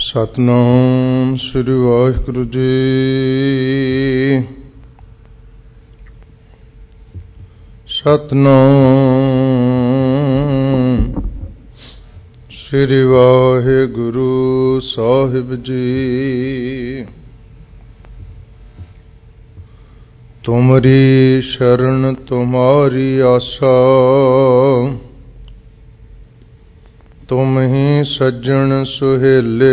ਸਤਿਨਾਮ ਸ੍ਰੀ ਵਾਹਿਗੁਰੂ ਜੀ। ਸਤਿਨਾਮ ਸ੍ਰੀ ਵਾਹਿਗੁਰੂ ਸਾਹਿਬ ਜੀ। ਤੁਮਰੀ ਸ਼ਰਨ ਤੁਮਾਰੀ ਆਸਾ, ਤੁਮ ਹੀ ਸੱਜਣ ਸੁਹੇਲੇ।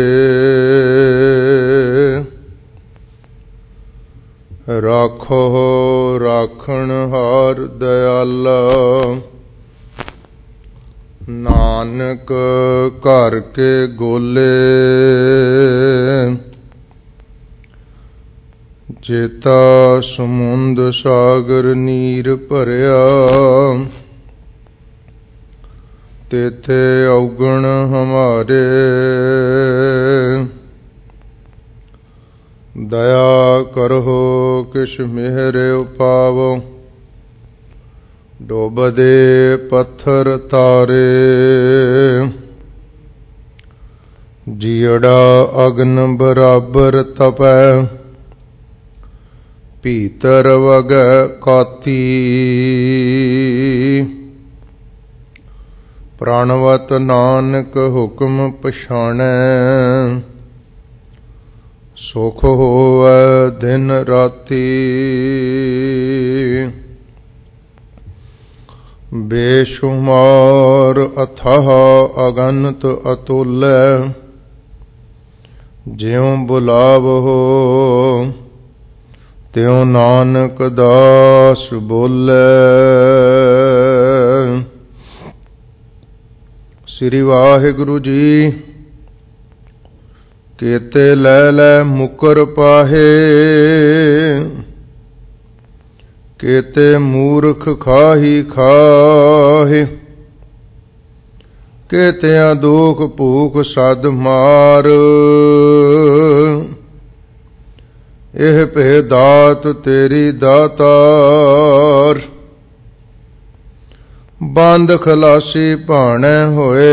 ਰਾਖੋ ਰਾਖਣ ਹਾਰ ਦਇਆਲਾ, ਨਾਨਕ ਘਰ ਕੇ ਗੋਲੇ। ਜੇਤਾ ਸਮੁੰਦ ਸਾਗਰ ਨੀਰ ਭਰਿਆ, ਤੇਥੇ ਔਗਣ ਹਮਾਰੇ। ਦਇਆ ਕਰੋ ਕਿਛ ਮਿਹਰ ਉਪਾਵੋ, ਡੋਬਦੇ ਪੱਥਰ ਤਾਰੇ। ਜੀਅੜਾ ਅਗਨ ਬਰਾਬਰ ਤਪੈ, ਭੀਤਰ ਵਗੈ ਕਾਤੀ। ਪ੍ਰਾਣਵਤ ਨਾਨਕ ਹੁਕਮ ਪਛਾਣੈ, ਸੁਖ ਹੋਵੈ ਦਿਨ ਰਾਤੀ। ਬੇਸ਼ੁਮਾਰ ਅਥਾਹ ਅਗਨਤ ਅਤੁਲੈ, ਜਿਉ ਬੁਲਾਵਹੁ ਤਿਉ ਨਾਨਕ ਦਾਸ ਬੋਲੇ। ਸ੍ਰੀ ਵਾਹਿਗੁਰੂ ਜੀ। ਕੇਤੇ ਲੈ ਲੈ ਮੁਕਰ ਪਾਹੇ, ਕੇਤੇ ਮੂਰਖ ਖਾਹੀ ਖਾਹੇ। ਕੇਤਿਆਂ ਦੁਖ ਭੂਖ ਸਦ ਮਾਰ, ਇਹ ਭੇ ਦਾਤ ਤੇਰੀ ਦਾਤਾਰ। ਬੰਦ ਖਲਾਸੀ ਭਾਣੈ ਹੋਏ,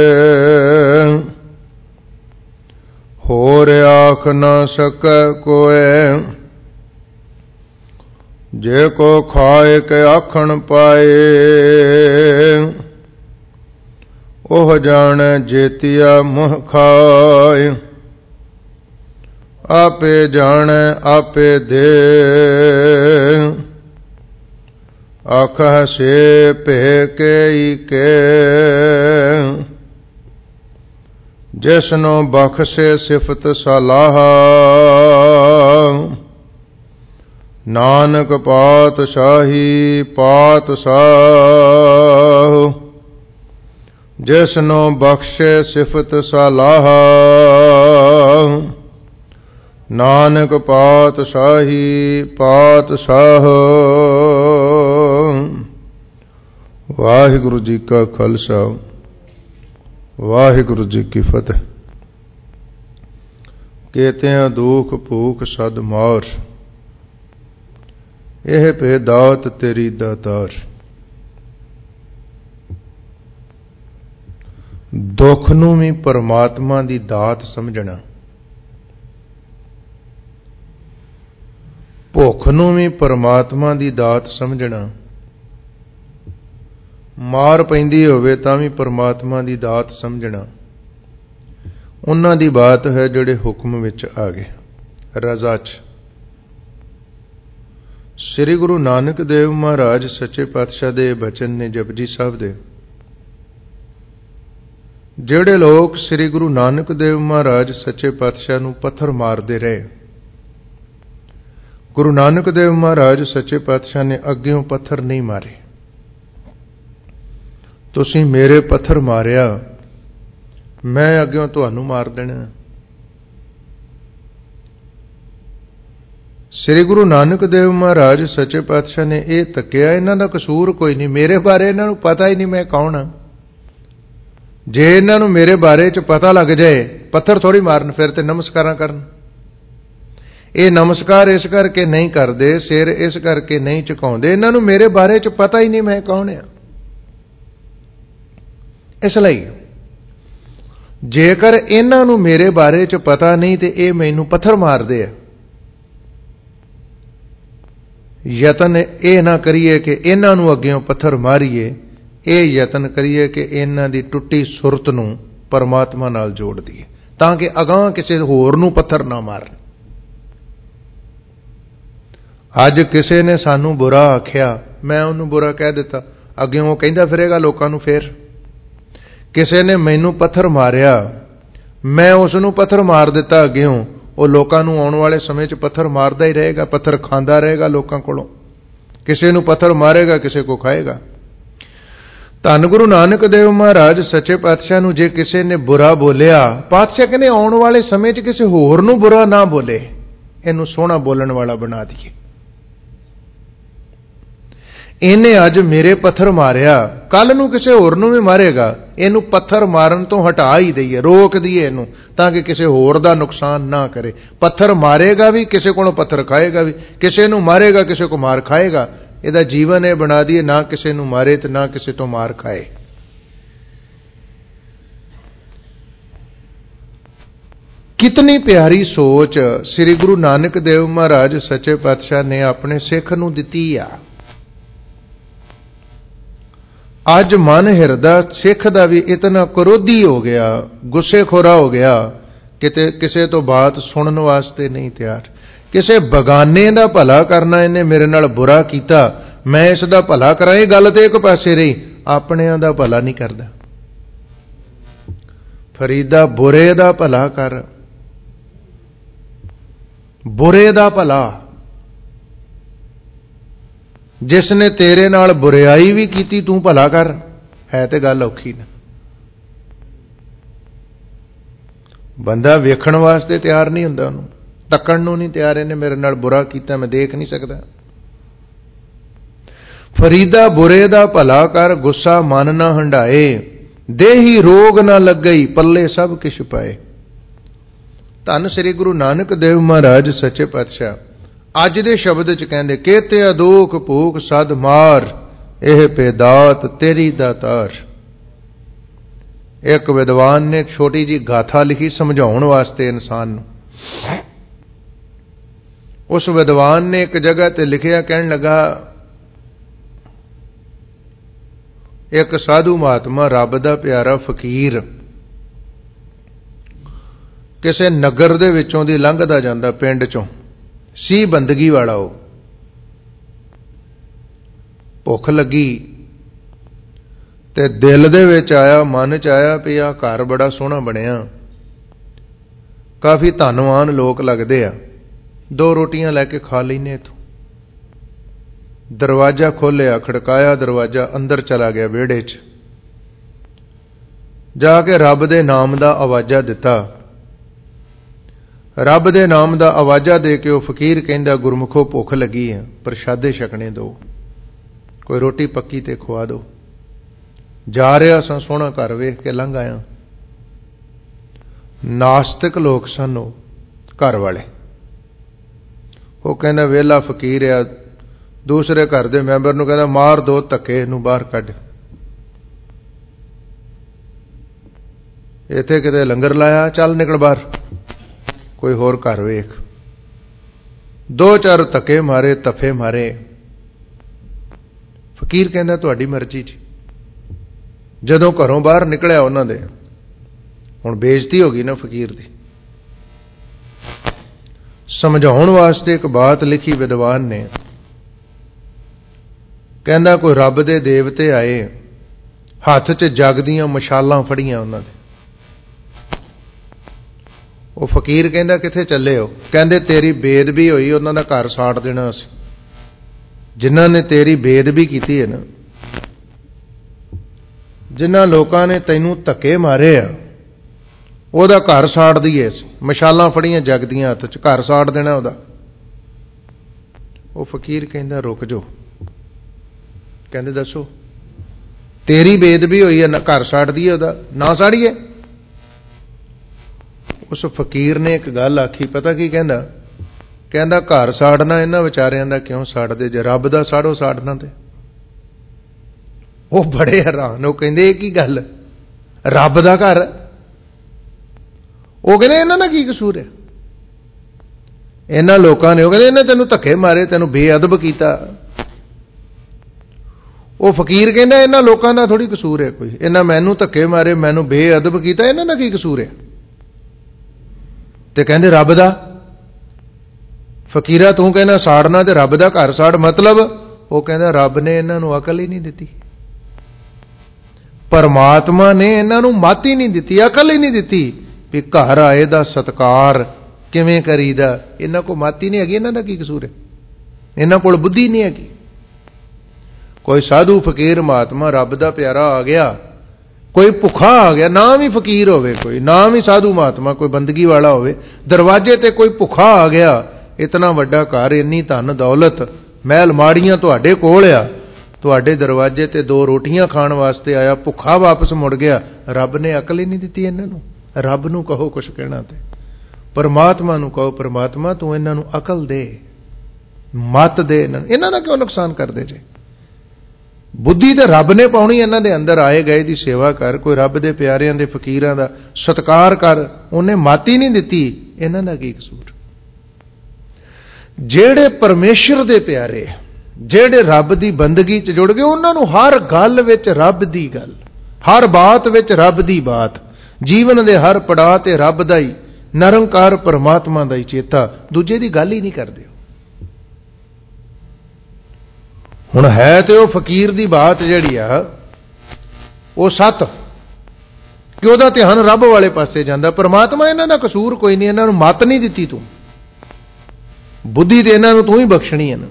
ਹੋਰ ਆਖ ਨਾ ਸਕੈ ਕੋਇ। ਜੇ ਕੋ ਖਾਏ ਕੇ ਆਖਣ ਪਾਏ, ਉਹ ਜਾਣੈ ਜੇਤੀਆ ਮੁਹ ਖਾਏ। ਆਪੇ ਜਾਣੈ ਆਪੇ ਦੇ, ਆਖਹਿ ਸੇ ਭੇ ਕੇਈ ਕੇ। ਜਿਸਨੋ ਬਖਸ਼ੇ ਸਿਫਤ ਸਲਾਹ, ਨਾਨਕ ਪਾਤਸ਼ਾਹੀ ਪਾਤਸ਼ਾਹ। ਜਿਸਨੋ ਬਖਸ਼ੇ ਸਿਫਤ ਸਲਾਹ, ਨਾਨਕ ਪਾਤਸ਼ਾਹੀ ਪਾਤਸ਼ਾਹ। ਵਾਹਿਗੁਰੂ ਜੀ ਕਾ ਖਾਲਸਾ, ਵਾਹਿਗੁਰੂ ਜੀ ਕੀ ਫਤਿਹ। ਕੇਤਿਆਂ ਦੁਖ ਭੂਖ ਸਦ ਮਾਰ, ਇਹ ਭੇ ਦਾਤ ਤੇਰੀ ਦਾਤਾਰ। ਦੁੱਖ ਨੂੰ ਵੀ ਪਰਮਾਤਮਾ ਦੀ ਦਾਤ ਸਮਝਣਾ, ਭੁੱਖ ਨੂੰ ਵੀ ਪਰਮਾਤਮਾ ਦੀ ਦਾਤ ਸਮਝਣਾ। ਮਾਰ ਪੈਂਦੀ ਹੋਵੇ ਤਾਂ ਵੀ ਪਰਮਾਤਮਾ ਦੀ ਦਾਤ ਸਮਝਣਾ। ਉਹਨਾਂ ਦੀ ਬਾਤ ਹੈ ਜਿਹੜੇ ਹੁਕਮ ਵਿੱਚ ਆ ਗਏ, ਰਜ਼ਾ 'ਚ। ਸ੍ਰੀ ਗੁਰੂ ਨਾਨਕ ਦੇਵ ਮਹਾਰਾਜ ਸੱਚੇ ਪਾਤਸ਼ਾਹ ਦੇ ਬਚਨ ਨੇ ਜਪਜੀ ਸਾਹਿਬ ਦੇ। ਜਿਹੜੇ ਲੋਕ ਸ੍ਰੀ ਗੁਰੂ ਨਾਨਕ ਦੇਵ ਮਹਾਰਾਜ ਸੱਚੇ ਪਾਤਸ਼ਾਹ ਨੂੰ ਪੱਥਰ ਮਾਰਦੇ ਰਹੇ, ਗੁਰੂ ਨਾਨਕ ਦੇਵ ਮਹਾਰਾਜ ਸੱਚੇ ਪਾਤਸ਼ਾਹ ਨੇ ਅੱਗਿਓਂ ਪੱਥਰ ਨਹੀਂ ਮਾਰੇ। ਤੁਸੀਂ ਮੇਰੇ ਪੱਥਰ ਮਾਰਿਆ, ਮੈਂ ਅੱਗਿਓਂ ਤੁਹਾਨੂੰ ਮਾਰ ਦੇਣਾ। ਸ੍ਰੀ ਗੁਰੂ ਨਾਨਕ ਦੇਵ ਮਹਾਰਾਜ ਸੱਚੇ ਪਾਤਸ਼ਾਹ ਨੇ ਇਹ ਤੱਕਿਆ, ਇਹਨਾਂ ਦਾ ਕਸੂਰ ਕੋਈ ਨਹੀਂ। ਮੇਰੇ ਬਾਰੇ ਇਹਨਾਂ ਨੂੰ ਪਤਾ ਹੀ ਨਹੀਂ ਮੈਂ ਕੌਣ ਹਾਂ। ਜੇ ਇਹਨਾਂ ਨੂੰ ਮੇਰੇ ਬਾਰੇ 'ਚ ਪਤਾ ਲੱਗ ਜਾਏ, ਪੱਥਰ ਥੋੜ੍ਹੀ ਮਾਰਨ, ਫਿਰ ਤੇ ਨਮਸਕਾਰਾਂ ਕਰਨ। ਇਹ ਨਮਸਕਾਰ ਇਸ ਕਰਕੇ ਨਹੀਂ ਕਰਦੇ, ਸਿਰ ਇਸ ਕਰਕੇ ਨਹੀਂ ਝੁਕਾਉਂਦੇ, ਇਹਨਾਂ ਨੂੰ ਮੇਰੇ ਬਾਰੇ 'ਚ ਪਤਾ ਹੀ ਨਹੀਂ ਮੈਂ ਕੌਣ ਹਾਂ। ਇਸ ਲਈ जेकर इन्हां मेरे बारे च पता नहीं तो ये मैनू पत्थर मारदे आ। यतन ये ना करिए कि इन्हां अग्गेों पत्थर मारीए, ये यतन करिए कि इन्हां दी टुट्टी सुरत नूं परमात्मा नाल जोड़ दईए, ताकि अगां किसी होर नूं पत्थर ना मारन। अज किसी ने सानू बुरा आख्या, मैं उन्होंने बुरा कह दिता, अगे वो कहता फिरेगा लोगों नूं। फिर किसी ने मैनू पत्थर मारिया, मैं उसनूं पत्थर मार दिता अग्यों, वो लोगों नूं आने वाले समय च पत्थर मारदा ही रहेगा, पत्थर खांदा रहेगा लोगों कोलों। किसी नूं पत्थर मारेगा, किसी को खाएगा। धन गुरु नानक देव महाराज सच्चे पातशाह नूं जे किसी ने बुरा बोलिया, पातशाह कहने आने वाले समय च किसी होर नूं बुरा ना बोले, इनू सोहना बोलण वाला बना दईए। इन्हें अज मेरे पत्थर मारिया, कल नूं किसी होर नूं भी मारेगा, इनू पत्थर मारन तो हटा ही दईए, रोक दईए इनू, ताकि किसी होर दा नुकसान ना करे। पत्थर मारेगा भी, किसी को पत्थर खाएगा भी, किसी नूं मारेगा किसी को मार खाएगा। इहदा जीवन यह बना दिए, ना किसी नूं मारे ते ना किसी तो मार खाए। कितनी प्यारी सोच श्री गुरु नानक देव महाराज सच्चे पातशाह ने अपने सिख नूं दिती आ। अज मन हिरदा सिख का भी इतना क्रोधी हो गया, गुस्सेखोरा हो गया, किते किसी तो बात सुनने वास्ते नहीं तैयार। किसी बगाने का भला करना, इन्हें मेरे नाल बुरा किया, मैं इसका भला करा, ये गल तो एक पासे रही, अपने का भला नहीं करता। फरीदा बुरे का भला कर, बुरे का भला। जिसने तेरे नाल बुराई भी की, तू भला कर, है तो गल औखी ना। बंदा वेखण वास्ते तैयार नहीं हुंदा, उहनूं तकण नूं नहीं तैयार, इन्हें मेरे नाल बुरा कीता, मैं देख नहीं सकता। फरीदा बुरे दा भला कर, गुस्सा मन ना हंडाए, देही रोग ना लगई, पल्ले सब किश पाए। धन श्री गुरु नानक देव महाराज सच्चे पातशाह अज दे शब्द च कहंदे, केते अदोख भूख सद मार, एह पेदात तेरी दातार। एक विद्वान ने छोटी जी गाथा लिखी समझाउण वास्ते इंसान नूं। उस विद्वान ने एक जगह ते लिखिया, कहण लगा, एक साधु महात्मा रब दा प्यारा फकीर किसी नगर दे विचों दी लंघदा जांदा, पिंड चों सी बंदगी वाला। हो भुख लगी ते दिल दे विच आया, मन च आया भी आ घर बड़ा सोहना बनिया, काफी धनवान लोग लगदे आ, दो रोटियां लैके खा लैने इथों। दरवाजा खोलिया, खड़काया दरवाजा, अंदर चला गया विहड़े च, जाके रब दे नाम दा आवाजा दिता। रब दे नाम दा आवाजा दे के वह फकीर कहंदा, गुरमुखो भुख लगी है, प्रशादे छकने दो, कोई रोटी पक्की ते खुआ दो। जा रहा सा, सोहना घर वेख के लंघ आया। नास्तिक लोग सन घर वाले, वो कहना वेला फकीर आ, दूसरे घर दे मैंबर नूं कहंदा, मार दो धक्के, इहनूं बाहर कढ, इत्थे किते लंगर लाया, चल निकल बाहर, कोई होर घर वेख। दो चार धक्के मारे, तफे मारे। फकीर कहंदा तुहाडी मर्जी जी। जदों घरों बाहर निकलिया उन्हां दे, हुण बेइज्जती हो गई ना फकीर दी। समझाउण वास्ते एक बात लिखी विद्वान ने, कहंदा कोई रब दे देवते आए, हथ च जग दीआं मशालां फड़ियां उन्हां दे। वो फकीर कहंदा किथे चले हो? कहंदे तेरी बेदबी होई, उन्हां दा घर साड़ देना असीं। जिन्हां ने तेरी बेदबी कीती है ना, जिन्हां लोकां ने तैनूं धक्के मारे आ, ओहदा घर साड़ दईए, मशालां फड़ियां जग दीआं हथ च, घर साड़ देना ओहदा। वो फकीर कहंदा रुक जाओ, कहंदे दसो तेरी बेदबी होई है, घर साड़ दईए ओहदा, ना साड़ीए? उस फकीर ने एक गल आखी, पता की कहंदा? कहंदा घर साड़ना इन्हां विचारियां दा क्यों साड़दे, जे रब दा साड़ो साड़ना ते। वो बड़े हैरान, वो कहंदे ये की गल, रब दा घर ਉਹ ਕਹਿੰਦੇ ਇਹਨਾਂ ਦਾ ਕੀ ਕਸੂਰ ਹੈ? ਇਹਨਾਂ ਲੋਕਾਂ ਨੇ, ਉਹ ਕਹਿੰਦੇ ਇਹਨੇ ਤੈਨੂੰ ਧੱਕੇ ਮਾਰੇ, ਤੈਨੂੰ ਬੇਅਦਬ ਕੀਤਾ। ਉਹ ਫਕੀਰ ਕਹਿੰਦਾ ਇਹਨਾਂ ਲੋਕਾਂ ਦਾ ਥੋੜੀ ਕਸੂਰ ਹੈ ਕੋਈ, ਇਹਨਾਂ ਮੈਨੂੰ ਧੱਕੇ ਮਾਰੇ, ਮੈਨੂੰ ਬੇਅਦਬ ਕੀਤਾ, ਇਹਨਾਂ ਦਾ ਕੀ ਕਸੂਰ ਹੈ? ਤੇ ਕਹਿੰਦੇ ਰੱਬ ਦਾ। ਫਕੀਰਾ ਤੂੰ ਕਹਿੰਦਾ ਸਾੜਨਾ ਤੇ ਰੱਬ ਦਾ ਘਰ ਸਾੜ, ਮਤਲਬ? ਉਹ ਕਹਿੰਦਾ ਰੱਬ ਨੇ ਇਹਨਾਂ ਨੂੰ ਅਕਲ ਹੀ ਨਹੀਂ ਦਿੱਤੀ, ਪਰਮਾਤਮਾ ਨੇ ਇਹਨਾਂ ਨੂੰ ਮੱਤ ਹੀ ਨਹੀਂ ਦਿੱਤੀ, ਅਕਲ ਹੀ ਨਹੀਂ ਦਿੱਤੀ ਵੀ ਘਰ ਆਏ ਦਾ ਸਤਕਾਰ ਕਿਵੇਂ ਕਰੀਦਾ। ਇਹਨਾਂ ਕੋਲ ਮੱਤ ਹੀ ਨਹੀਂ ਹੈਗੀ, ਇਹਨਾਂ ਦਾ ਕੀ ਕਸੂਰ ਹੈ? ਇਹਨਾਂ ਕੋਲ ਬੁੱਧੀ ਨਹੀਂ ਹੈਗੀ। ਕੋਈ ਸਾਧੂ ਫਕੀਰ ਮਹਾਤਮਾ ਰੱਬ ਦਾ ਪਿਆਰਾ ਆ ਗਿਆ, ਕੋਈ ਭੁੱਖਾ ਆ ਗਿਆ, ਨਾ ਵੀ ਫਕੀਰ ਹੋਵੇ ਕੋਈ, ਨਾ ਵੀ ਸਾਧੂ ਮਹਾਤਮਾ, ਕੋਈ ਬੰਦਗੀ ਵਾਲਾ ਹੋਵੇ, ਦਰਵਾਜ਼ੇ ਤੇ ਕੋਈ ਭੁੱਖਾ ਆ ਗਿਆ, ਇਤਨਾ ਵੱਡਾ ਘਰ, ਇੰਨੀ ਧਨ ਦੌਲਤ, ਮਹਿਲ ਮਾੜੀਆਂ ਤੁਹਾਡੇ ਕੋਲ ਆ, ਤੁਹਾਡੇ ਦਰਵਾਜ਼ੇ ਤੇ 2 ਰੋਟੀਆਂ ਖਾਣ ਵਾਸਤੇ ਆਇਆ, ਭੁੱਖਾ ਵਾਪਸ ਮੁੜ ਗਿਆ, ਰੱਬ ਨੇ ਅਕਲ ਹੀ ਨਹੀਂ ਦਿੱਤੀ ਇਹਨਾਂ ਨੂੰ। ਰੱਬ ਨੂੰ ਕਹੋ ਕੁਛ ਕਹਿਣਾ ਤੇ ਪਰਮਾਤਮਾ ਨੂੰ ਕਹੋ, ਪਰਮਾਤਮਾ ਤੂੰ ਇਹਨਾਂ ਨੂੰ ਅਕਲ ਦੇ, ਮੱਤ ਦੇ, ਇਹਨਾਂ ਦਾ ਕਿਉਂ ਨੁਕਸਾਨ ਕਰਦੇ ਜੇ? ਬੁੱਧੀ ਤੇ ਰੱਬ ਨੇ ਪਾਉਣੀ ਇਹਨਾਂ ਦੇ ਅੰਦਰ, ਆਏ ਗਏ ਦੀ ਸੇਵਾ ਕਰ, ਕੋਈ ਰੱਬ ਦੇ ਪਿਆਰਿਆਂ ਦੇ ਫਕੀਰਾਂ ਦਾ ਸਤਿਕਾਰ ਕਰ, ਉਹਨੇ ਮੱਤ ਹੀ ਨਹੀਂ ਦਿੱਤੀ, ਇਹਨਾਂ ਦਾ ਕੀ ਕਸੂਰ? ਜਿਹੜੇ ਪਰਮੇਸ਼ਰ ਦੇ ਪਿਆਰੇ, ਜਿਹੜੇ ਰੱਬ ਦੀ ਬੰਦਗੀ 'ਚ ਜੁੜ ਗਏ, ਉਹਨਾਂ ਨੂੰ ਹਰ ਗੱਲ ਵਿੱਚ ਰੱਬ ਦੀ ਗੱਲ, ਹਰ ਬਾਤ ਵਿੱਚ ਰੱਬ ਦੀ ਬਾਤ, ਜੀਵਨ ਦੇ ਹਰ ਪੜਾਅ ਤੇ ਰੱਬ ਦਾ ਹੀ, ਨਿਰੰਕਾਰ ਪਰਮਾਤਮਾ ਦਾ ਹੀ ਚੇਤਾ, ਦੂਜੇ ਦੀ ਗੱਲ ਹੀ ਨਹੀਂ ਕਰਦੇ। ਹੁਣ ਹੈ ਤੇ ਉਹ ਫਕੀਰ ਦੀ ਬਾਤ ਜਿਹੜੀ ਆ ਉਹ ਸੱਤ, ਕਿ ਉਹਦਾ ਧਿਆਨ ਰੱਬ ਵਾਲੇ ਪਾਸੇ ਜਾਂਦਾ। ਪਰਮਾਤਮਾ ਇਹਨਾਂ ਦਾ ਕਸੂਰ ਕੋਈ ਨਹੀਂ, ਇਹਨਾਂ ਨੂੰ ਮੱਤ ਨਹੀਂ ਦਿੱਤੀ ਤੂੰ, ਬੁੱਧੀ ਤੇ ਇਹਨਾਂ ਨੂੰ ਤੂੰ ਹੀ ਬਖਸ਼ਣੀ ਹੈ ਨਾ।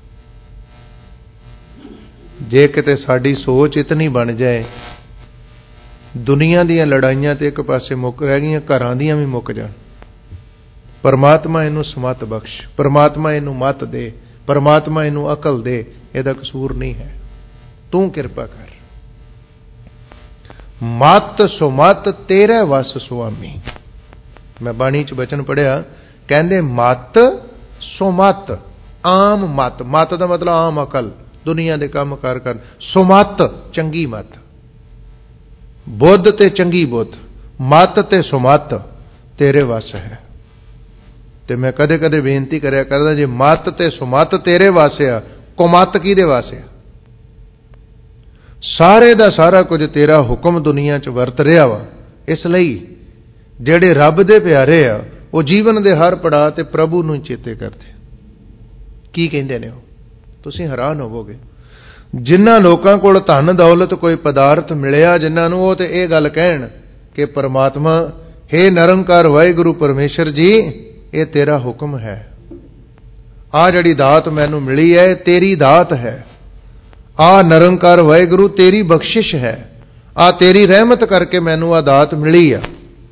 ਜੇ ਕਿਤੇ ਸਾਡੀ ਸੋਚ ਇਤਨੀ ਬਣ ਜਾਏ, ਦੁਨੀਆ ਦੀਆਂ ਲੜਾਈਆਂ ਤੇ ਇੱਕ ਪਾਸੇ ਮੁੱਕ ਰਹਿ ਗਈਆਂ, ਘਰਾਂ ਦੀਆਂ ਵੀ ਮੁੱਕ ਜਾਣ। ਪਰਮਾਤਮਾ ਇਹਨੂੰ ਸਮੱਤ ਬਖਸ਼, ਪਰਮਾਤਮਾ ਇਹਨੂੰ ਮੱਤ ਦੇ, ਪਰਮਾਤਮਾ ਇਹਨੂੰ ਅਕਲ ਦੇ, ਇਹਦਾ ਕਸੂਰ ਨਹੀਂ ਹੈ, ਤੂੰ ਕਿਰਪਾ ਕਰ। ਮੱਤ ਸੁਮੱਤ ਤੇਰੇ ਵਸ ਸੁਆਮੀ। ਮੈਂ ਬਾਣੀ 'ਚ ਬਚਨ ਪੜਿਆ, ਕਹਿੰਦੇ ਮੱਤ ਸੁਮੱਤ, ਆਮ ਮੱਤ, ਮੱਤ ਦਾ ਮਤਲਬ ਆਮ ਅਕਲ, ਦੁਨੀਆ ਦੇ ਕੰਮ ਕਾਰ ਕਰਨ, ਸੁਮੱਤ ਚੰਗੀ ਮੱਤ, ਬੁੱਧ ਤੇ ਚੰਗੀ ਬੁੱਧ, ਮੱਤ ਤੇ ਸੁਮੱਤ ਤੇਰੇ ਵਸ ਹੈ। ਤੇ ਮੈਂ ਕਦੇ ਕਦੇ ਬੇਨਤੀ ਕਰਿਆ ਕਰਦਾ, ਜੇ ਮੱਤ ਤੇ ਸੁਮੱਤ ਤੇਰੇ ਵਾਸੇ ਆ, ਕੁਮੱਤ ਕਿਹਦੇ ਵਾਸੇ ਆ? ਸਾਰੇ ਦਾ ਸਾਰਾ ਕੁਝ ਤੇਰਾ ਹੁਕਮ ਦੁਨੀਆ 'ਚ ਵਰਤ ਰਿਹਾ ਵਾ। ਇਸ ਲਈ ਜਿਹੜੇ ਰੱਬ ਦੇ ਪਿਆਰੇ ਆ, ਉਹ ਜੀਵਨ ਦੇ ਹਰ ਪੜਾਅ ਤੇ ਪ੍ਰਭੂ ਨੂੰ ਚੇਤੇ ਕਰਦੇ। ਕੀ ਕਹਿੰਦੇ ਨੇ ਉਹ? ਤੁਸੀਂ ਹੈਰਾਨ ਹੋਵੋਗੇ। ਜਿਨ੍ਹਾਂ ਲੋਕਾਂ ਕੋਲ ਧਨ ਦੌਲਤ ਕੋਈ ਪਦਾਰਥ ਮਿਲਿਆ, ਜਿਨ੍ਹਾਂ ਨੂੰ, ਉਹ ਤੇ ਇਹ ਗੱਲ ਕਹਿਣ ਕਿ ਪਰਮਾਤਮਾ, ਹੇ ਨਿਰੰਕਾਰ ਵਾਹਿਗੁਰੂ ਪਰਮੇਸ਼ਰ ਜੀ, ਇਹ ਤੇਰਾ ਹੁਕਮ ਹੈ, ਆ ਜਿਹੜੀ ਦਾਤ ਮੈਨੂੰ ਮਿਲੀ ਹੈ ਤੇਰੀ ਦਾਤ ਹੈ, ਆ ਨਿਰੰਕਾਰ ਵਾਹਿਗੁਰੂ ਤੇਰੀ ਬਖਸ਼ਿਸ਼ ਹੈ, ਆ ਤੇਰੀ ਰਹਿਮਤ ਕਰਕੇ ਮੈਨੂੰ ਆ ਦਾਤ ਮਿਲੀ ਆ।